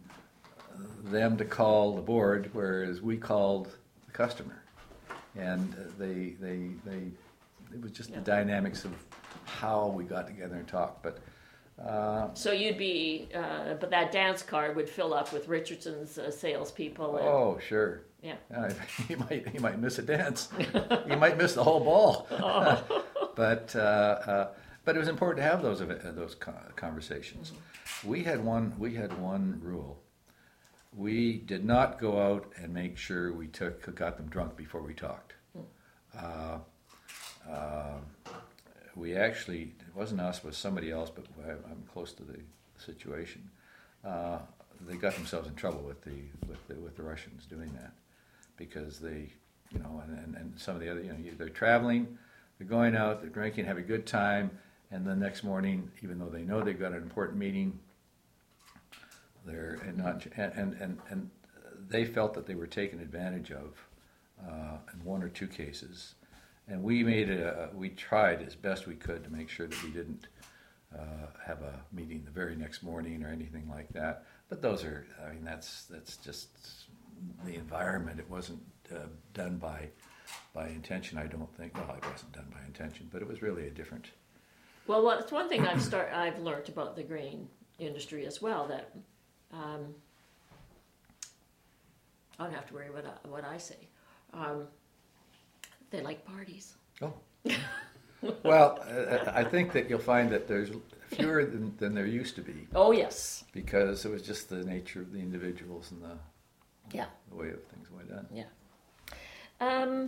[SPEAKER 2] them to call the board, whereas we called the customer, and they they they it was just
[SPEAKER 1] Yeah.
[SPEAKER 2] the dynamics of how we got together and talked, but. Uh,
[SPEAKER 1] So you'd be, uh, but that dance card would fill up with Richardson's uh, salespeople. And,
[SPEAKER 2] oh, sure.
[SPEAKER 1] Yeah.
[SPEAKER 2] Uh, he might he might miss a dance. He might miss the whole ball. but uh, uh, but it was important to have those ev- uh, those co- conversations.
[SPEAKER 1] Mm-hmm.
[SPEAKER 2] We had one we had one rule. We did not go out and make sure we took got them drunk before we talked.
[SPEAKER 1] Mm.
[SPEAKER 2] Uh, uh, we actually, it wasn't us, it was somebody else, but I- I'm close to the situation. Uh, they got themselves in trouble with the with the, with the Russians doing that, because they, you know, and, and, and some of the other, you know, you, they're traveling, they're going out, they're drinking, have a good time, and the next morning, even though they know they've got an important meeting, they're and not and and and, and they felt that they were taken advantage of uh, in one or two cases, and we made a, we tried as best we could to make sure that we didn't uh, have a meeting the very next morning or anything like that. But those are, I mean, that's that's just the environment. It wasn't uh, done by by intention, I don't think. Well, it wasn't done by intention, but it was really a different.
[SPEAKER 1] Well, well, it's one thing I've start I've learned about the grain industry as well, that um, I don't have to worry what I, what I say. Um, they like parties.
[SPEAKER 2] Oh. Well, uh, I think that you'll find that there's fewer than, than there used to be,
[SPEAKER 1] Oh yes,
[SPEAKER 2] because it was just the nature of the individuals and the,
[SPEAKER 1] yeah,
[SPEAKER 2] the way of things went on.
[SPEAKER 1] yeah. Um,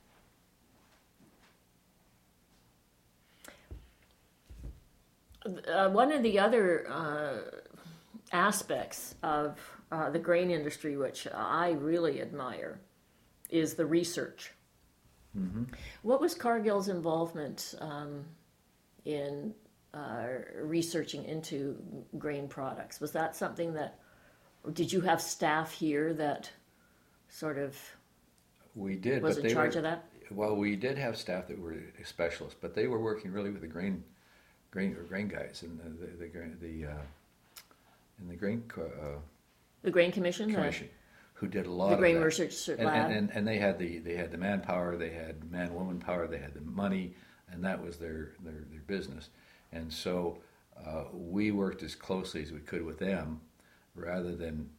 [SPEAKER 1] uh, one of the other uh, aspects of uh, the grain industry, which I really admire, is the research.
[SPEAKER 2] Mm-hmm.
[SPEAKER 1] What was Cargill's involvement um, in uh, researching into grain products? Was that something that, or did you have staff here that sort of
[SPEAKER 2] We did,
[SPEAKER 1] was
[SPEAKER 2] but
[SPEAKER 1] in
[SPEAKER 2] they
[SPEAKER 1] charge
[SPEAKER 2] were,
[SPEAKER 1] of that?
[SPEAKER 2] Well, we did have staff that were specialists, but they were working really with the grain, grain or grain guys and the the, the, grain- the uh, in the grain co- uh,
[SPEAKER 1] The Grain Commission? the-
[SPEAKER 2] commission, who did a lot
[SPEAKER 1] The
[SPEAKER 2] of
[SPEAKER 1] Grain
[SPEAKER 2] that.
[SPEAKER 1] Research
[SPEAKER 2] And,
[SPEAKER 1] Lab?
[SPEAKER 2] and, and, and they had the they had the manpower, they had man woman power, they had the money, and that was their their, their business. And so uh, we worked as closely as we could with them, rather than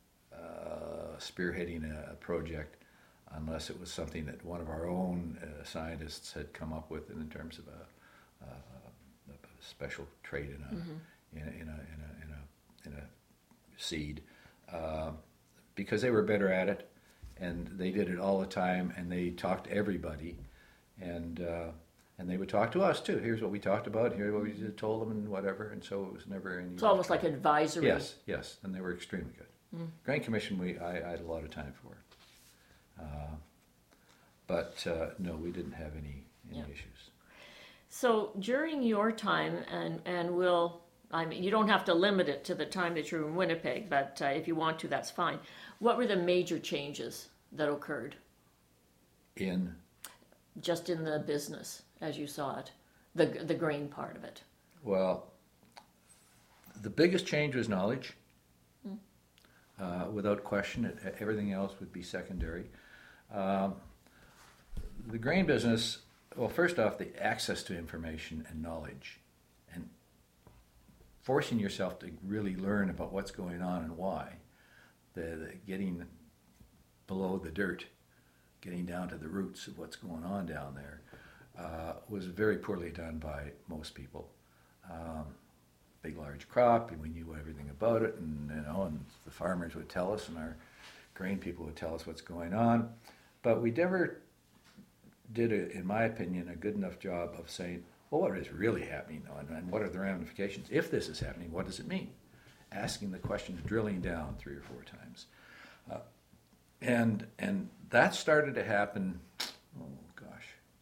[SPEAKER 2] uh, spearheading a, a project, unless it was something that one of our own uh, scientists had come up with in terms of a, a, a special trait in a, mm-hmm. in a, in a in a in a in a seed. Uh, because they were better at it, and they did it all the time, and they talked to everybody, and uh, and they would talk to us too. Here's what we talked about. Here's what we told them, and whatever. And so it was never any.
[SPEAKER 1] It's almost like advisory.
[SPEAKER 2] Yes, yes, and they were extremely good. Mm. Grain Commission, we I, I had a lot of time for, uh, but uh, no, we didn't have any any
[SPEAKER 1] Yeah.
[SPEAKER 2] issues.
[SPEAKER 1] So during your time, and and we'll, I mean, you don't have to limit it to the time that you're in Winnipeg, but uh, if you want to, that's fine. What were the major changes that occurred
[SPEAKER 2] In
[SPEAKER 1] just in the business as you saw it, the the grain part of it?
[SPEAKER 2] well, the biggest change was knowledge. Mm. Uh, without question, it, everything else would be secondary. Um, the grain business, well, first off, the access to information and knowledge, and forcing yourself to really learn about what's going on and why, the, the getting below the dirt, getting down to the roots of what's going on down there, uh, was very poorly done by most people. Um, big, large crop, and we knew everything about it, and you know, and the farmers would tell us, and our grain people would tell us what's going on, but we never did, a, in my opinion, a good enough job of saying, well, what is really happening, and, and what are the ramifications? If this is happening, what does it mean? Asking the questions, drilling down three or four times, uh, and and that started to happen. Oh gosh.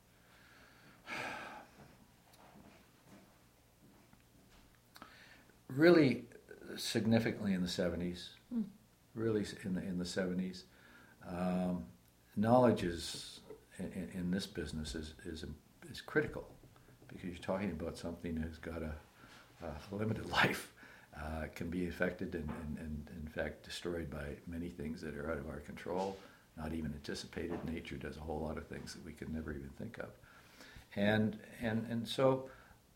[SPEAKER 2] Really significantly in the seventies, mm. really in the in the seventies. Um, knowledge is in, in this business is, is is critical, because you're talking about something that's got a, a limited life, uh, can be affected and, and, and in fact destroyed by many things that are out of our control, not even anticipated. Nature does a whole lot of things that we could never even think of, and and and so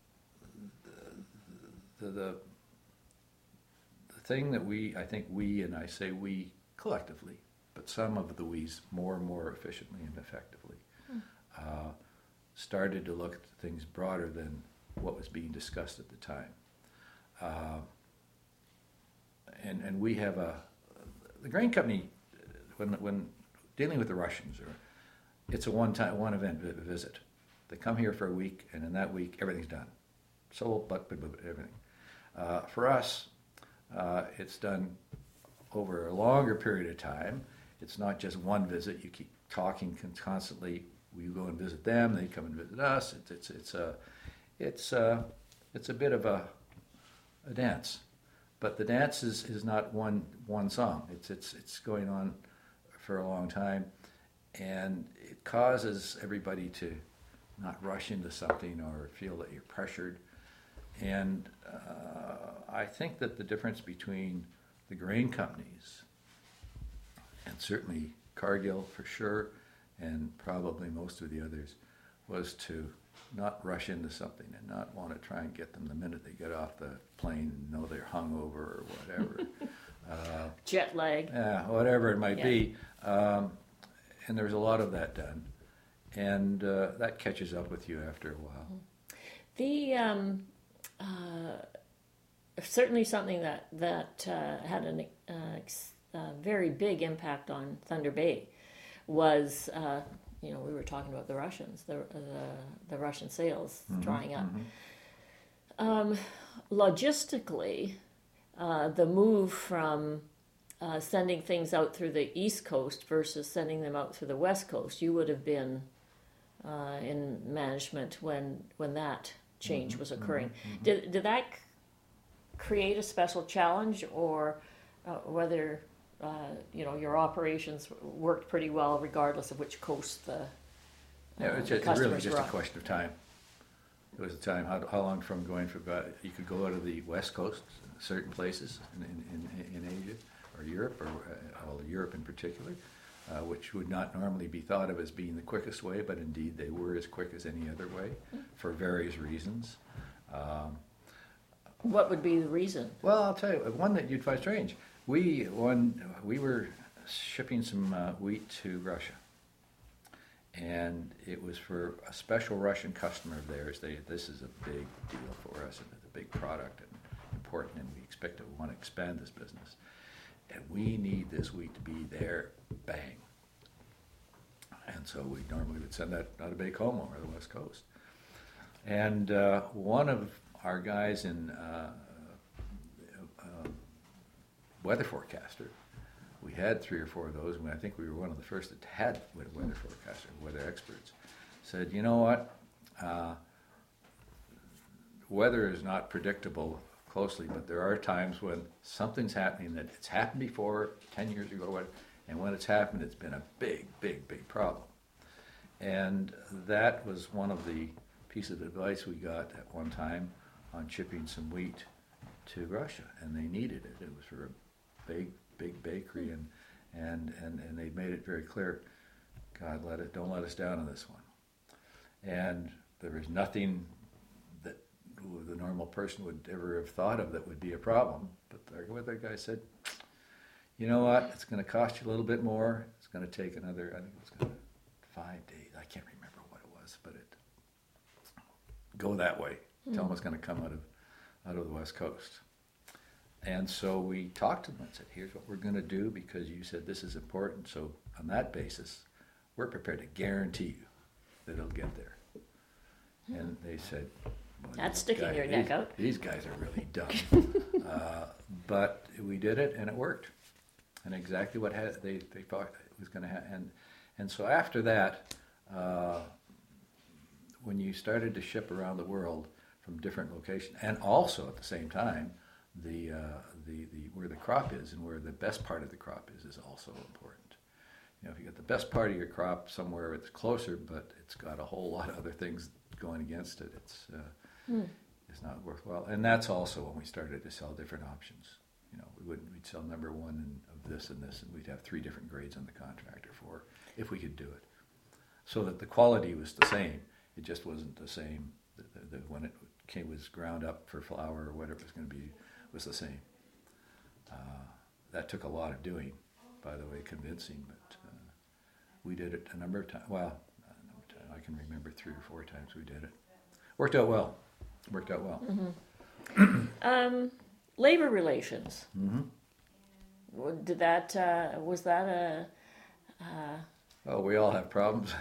[SPEAKER 2] the the, the thing that we, I think we, and I say we collectively, but some of the we's more and more efficiently and effectively, mm. uh, started to look at things broader than what was being discussed at the time. Uh, and and we have a, the grain company, when when dealing with the Russians, or it's a one time one event visit. They come here for a week, and in that week everything's done, sold, but, but, but everything. Uh, for us, uh, it's done over a longer period of time. It's not just one visit. You keep talking constantly. We go and visit them. They come and visit us. It's it's it's a it's a it's a bit of a a dance. but the dance is, is not one one song. It's it's it's going on for a long time, and it causes everybody to not rush into something or feel that you're pressured. And uh, I think that the difference between the grain companies, and certainly Cargill for sure, and probably most of the others, was to not rush into something and not want to try and get them the minute they get off the plane and know they're hungover or whatever. uh,
[SPEAKER 1] Jet lag.
[SPEAKER 2] Yeah, whatever it might
[SPEAKER 1] Yeah.
[SPEAKER 2] be. Um, and there's a lot of that done. And uh, that catches up with you after a while.
[SPEAKER 1] The um, uh, certainly something that that uh, had a uh, ex- uh, very big impact on Thunder Bay was, uh, you know, we were talking about the Russians, the the, the Russian sales
[SPEAKER 2] Mhm,
[SPEAKER 1] drying up.
[SPEAKER 2] mhm.
[SPEAKER 1] Um, logistically, uh, the move from uh, sending things out through the East Coast versus sending them out through the West Coast, you would have been uh, in management when when that change
[SPEAKER 2] Mhm,
[SPEAKER 1] was occurring.
[SPEAKER 2] mhm, mhm.
[SPEAKER 1] Did did that c- create a special challenge, or uh, whether uh, you know your operations worked pretty well regardless of which coast the, uh,
[SPEAKER 2] Yeah, it's,
[SPEAKER 1] the
[SPEAKER 2] it's really
[SPEAKER 1] customers
[SPEAKER 2] just
[SPEAKER 1] were
[SPEAKER 2] a
[SPEAKER 1] on?
[SPEAKER 2] question of time. It was a time, how, how long from going from, uh, you could go out of the West Coast, certain places in, in, in, in Asia, or Europe, or uh, well, Europe in particular, uh, which would not normally be thought of as being the quickest way, but indeed they were as quick as any other way, for various reasons. Um,
[SPEAKER 1] What would be the reason?
[SPEAKER 2] Well, I'll tell you, one that you'd find strange. We, one, we were shipping some uh, wheat to Russia. And it was for a special Russian customer of theirs. They, this is a big deal for us, and it's a big product and important, and we expect to want to expand this business. And we need this wheat to be there, bang. And so we normally would send that out of Baie-Comeau or the West Coast. And uh, one of our guys in uh, uh, weather forecaster, we had three or four of those, and I think we were one of the first that had weather forecaster, weather experts, said, you know what, uh, weather is not predictable closely, but there are times when something's happening that it's happened before, ten years ago, what, and when it's happened, it's been a big, big, big problem. And that was one of the pieces of advice we got at one time on shipping some wheat to Russia, and they needed it. It was for a big, big bakery, and and and and they made it very clear, God, let it, don't let us down on this one. And there was nothing that the normal person would ever have thought of that would be a problem. But the weather guy said, you know what, it's going to cost you a little bit more. It's going to take another, I think it was going to five days. I can't remember what it was, but it go that way. Mm. Tell them it's going to come out of out of the West Coast. And so we talked to them and said, here's what we're going to do because you said this is important. So on that basis, we're prepared to guarantee you that it'll get there. Hmm. And they said, well,
[SPEAKER 1] that's sticking
[SPEAKER 2] guys,
[SPEAKER 1] your
[SPEAKER 2] these,
[SPEAKER 1] neck out.
[SPEAKER 2] These guys are really dumb. uh, but we did it, and it worked. And exactly what had, they, they thought it was going to happen. And, and so after that, uh, when you started to ship around the world from different locations, and also at the same time, the, uh, the, the where the crop is and where the best part of the crop is is also important. You know, if you get the best part of your crop somewhere it's closer, but it's got a whole lot of other things going against it, it's uh, mm. it's not worthwhile. And that's also when we started to sell different options. You know, we would we'd sell number one and of this and this, and we'd have three different grades on the contractor for if we could do it, so that the quality was the same. It just wasn't the same. The, the, the, when it came was ground up for flour or whatever it was going to be, was the same. Uh, that took a lot of doing, by the way, convincing, but uh, we did it a number of times. Well, a number of times. I can remember three or four times we did it. Worked out well. Worked out well.
[SPEAKER 1] Mm-hmm. um, labor relations.
[SPEAKER 2] Mm-hmm.
[SPEAKER 1] Did that? Uh, was that a? Uh...
[SPEAKER 2] Oh, we all have problems.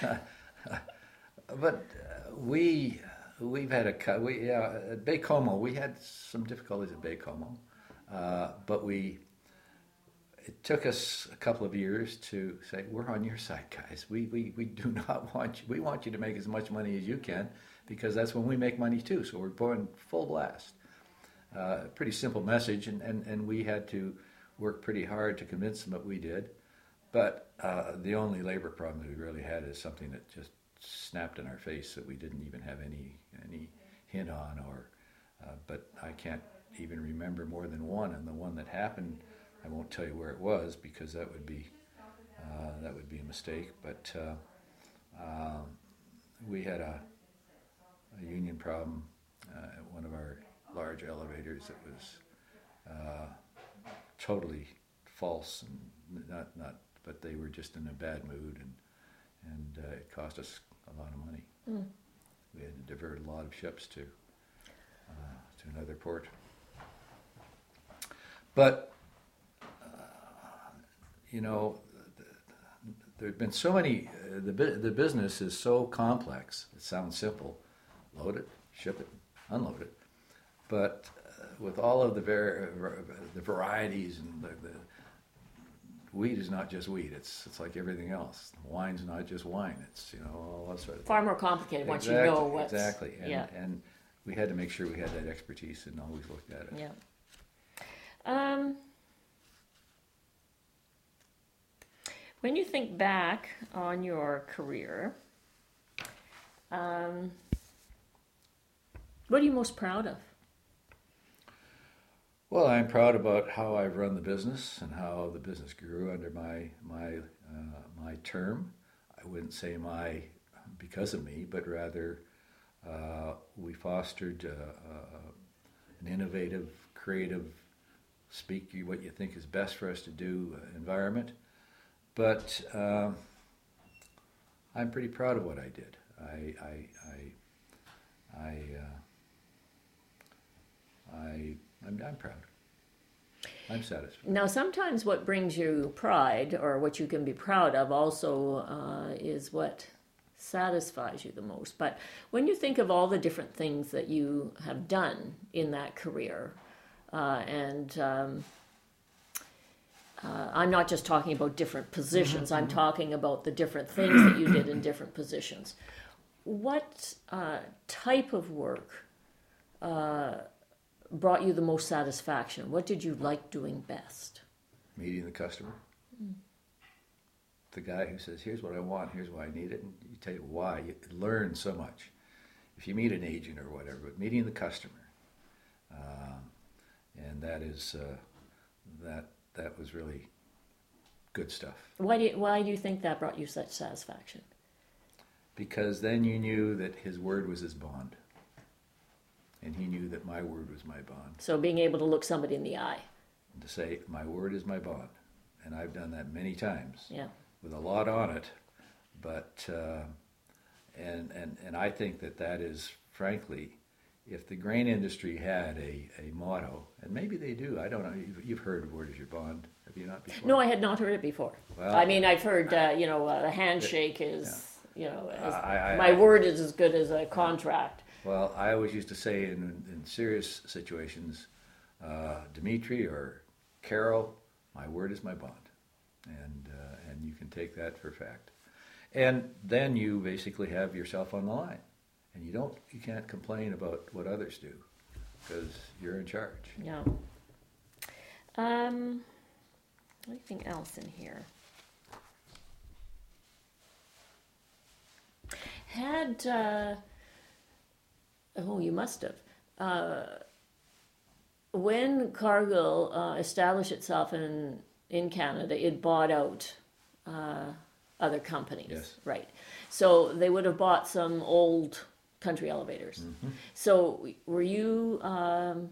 [SPEAKER 2] But uh, we we've had a we yeah at Baie-Comeau we had some difficulties at Baie-Comeau, uh, but we it took us a couple of years to say we're on your side, guys. We we we do not want you. We want you to make as much money as you can because that's when we make money too. So we're going full blast. Uh, pretty simple message, and, and, and we had to work pretty hard to convince them that we did. But uh, the only labor problem that we really had is something that just snapped in our face that we didn't even have any any hint on. Or, uh, but I can't even remember more than one, and the one that happened, I won't tell you where it was because that would be uh, that would be a mistake. But uh, um, we had a, a union problem uh, at one of our large elevators that was uh, totally false and not not, but they were just in a bad mood, and and uh, it cost us a lot of money.
[SPEAKER 1] Mm.
[SPEAKER 2] We had to divert a lot of ships to uh, to another port. But uh, you know, there have been so many. Uh, the bu- the business is so complex. It sounds simple: load it, ship it, unload it. But uh, with all of the var- the varieties and the, the wheat is not just wheat. It's it's like everything else. Wine's not just wine. It's, you know, all that sort of
[SPEAKER 1] Far
[SPEAKER 2] thing.
[SPEAKER 1] more complicated once
[SPEAKER 2] Exactly,
[SPEAKER 1] you know what's...
[SPEAKER 2] exactly. And,
[SPEAKER 1] yeah.
[SPEAKER 2] and we had to make sure we had that expertise and always looked at it.
[SPEAKER 1] Yeah. Um, when you think back on your career, um, what are you most proud of?
[SPEAKER 2] Well, I'm proud about how I've run the business and how the business grew under my my uh, my term. I wouldn't say my because of me, but rather uh, we fostered uh, uh, an innovative, creative, speak what you think is best for us to do uh, environment. But um, I'm pretty proud of what I did. I I I I. Uh, I I'm, I'm proud. I'm satisfied.
[SPEAKER 1] Now, sometimes what brings you pride, or what you can be proud of, also uh, is what satisfies you the most. But when you think of all the different things that you have done in that career, uh, and um, uh, I'm not just talking about different positions, I'm talking about the different things that you did in different positions. What uh, type of work uh, brought you the most satisfaction? What did you like doing best?
[SPEAKER 2] Meeting the customer. Mm. The guy who says, here's what I want, here's why I need it, and you tell you why. You learn so much. If you meet an agent or whatever, but meeting the customer, um, and that is, uh, that that was really good stuff.
[SPEAKER 1] Why do you, why do you think that brought you such satisfaction?
[SPEAKER 2] Because then you knew that his word was his bond. And he knew that my word was my bond.
[SPEAKER 1] So being able to look somebody in the eye.
[SPEAKER 2] And to say, my word is my bond. And I've done that many times.
[SPEAKER 1] Yeah.
[SPEAKER 2] With a lot on it. But, uh, and, and, and I think that that is, frankly, if the grain industry had a, a motto, and maybe they do, I don't know, you've, you've heard of word is your bond, have you not before?
[SPEAKER 1] No, I had not heard it before.
[SPEAKER 2] Well,
[SPEAKER 1] I mean, I've heard, uh, you know, uh, the handshake is, yeah. you know, as,
[SPEAKER 2] I, I,
[SPEAKER 1] my
[SPEAKER 2] I,
[SPEAKER 1] word is as good as a contract.
[SPEAKER 2] Well, I always used to say in, in serious situations, uh, Dimitri or Carol, my word is my bond. And, uh, and you can take that for fact. And then you basically have yourself on the line. And you don't, you can't complain about what others do because you're in charge.
[SPEAKER 1] Yeah. Um, anything else in here? Had, uh, oh, you must have. Uh, when Cargill uh, established itself in in Canada, it bought out uh, other companies.
[SPEAKER 2] Yes.
[SPEAKER 1] Right. So they would have bought some old country elevators. Mm-hmm. So were you um,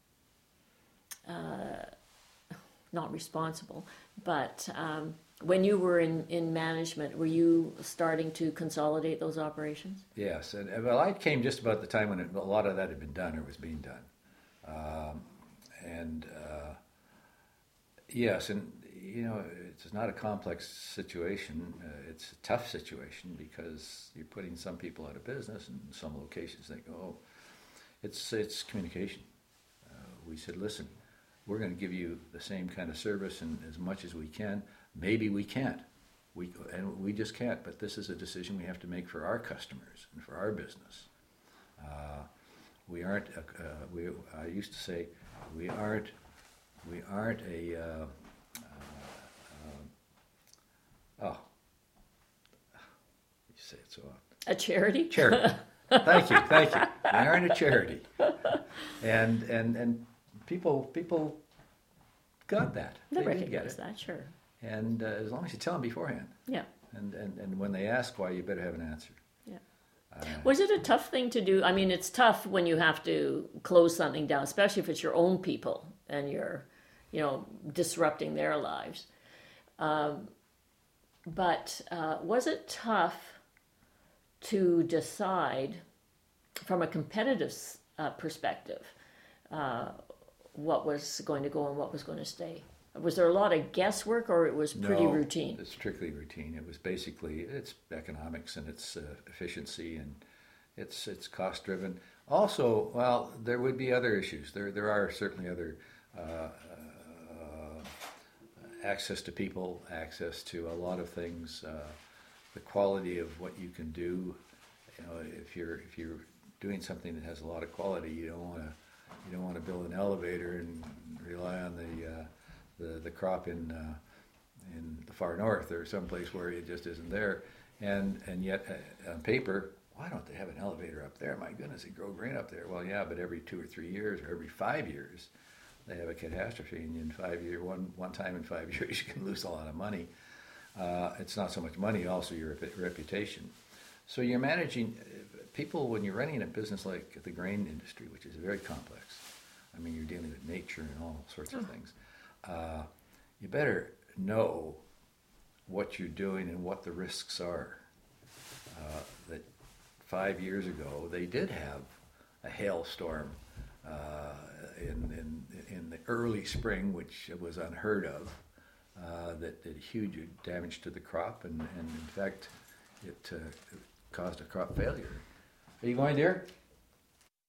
[SPEAKER 1] uh, not responsible, but um, when you were in, in management, were you starting to consolidate those operations?
[SPEAKER 2] Yes, and, and well, I came just about the time when it, a lot of that had been done or was being done, um, and uh, yes, and you know, it's not a complex situation. Uh, it's a tough situation because you're putting some people out of business, and in some locations they go, oh, it's it's communication. Uh, we said, listen, we're going to give you the same kind of service and as much as we can. Maybe we can't, we and we just can't. But this is a decision we have to make for our customers and for our business. Uh, we aren't. A, uh, we I used to say, we aren't. We aren't a. Uh, uh, uh, oh, you say it so often.
[SPEAKER 1] A charity?
[SPEAKER 2] Charity. Thank you, thank you. We aren't a charity, and and and people people got that.
[SPEAKER 1] They,
[SPEAKER 2] They did get
[SPEAKER 1] recognize
[SPEAKER 2] it.
[SPEAKER 1] that, sure.
[SPEAKER 2] And uh, as long as you tell them beforehand,
[SPEAKER 1] Yeah.
[SPEAKER 2] and, and and when they ask why, you better have an answer.
[SPEAKER 1] Yeah.
[SPEAKER 2] Uh,
[SPEAKER 1] Was it a tough thing to do? I mean, it's tough when you have to close something down, especially if it's your own people and you're, you know, disrupting their lives. Um, but uh, was it tough to decide from a competitive uh, perspective uh, what was going to go and what was going to stay? Was there a lot of guesswork, or it was pretty
[SPEAKER 2] no,
[SPEAKER 1] routine?
[SPEAKER 2] It's strictly routine. It was basically it's economics and it's uh, efficiency and it's it's cost driven. Also, well, there would be other issues. There there are certainly other uh, uh, access to people, access to a lot of things, uh, the quality of what you can do. You know, if you're if you're doing something that has a lot of quality, you don't want to you don't want to build an elevator and rely on the uh, the the crop in uh, in the far north or someplace where it just isn't there, and and yet uh, on paper, why don't they have an elevator up there? My goodness, they grow grain up there. Well, yeah, but every two or three years or every five years, they have a catastrophe, and in five year one one time in five years you can lose a lot of money. Uh, it's not so much money, also your reputation. So you're managing people when you're running a business like the grain industry, which is very complex. I mean, you're dealing with nature and all sorts of things. Uh, you better know what you're doing and what the risks are. Uh, that five years ago, they did have a hailstorm uh, in, in in the early spring, which was unheard of, uh, that did huge damage to the crop, and, and in fact, it, uh, it caused a crop failure. Are you going there?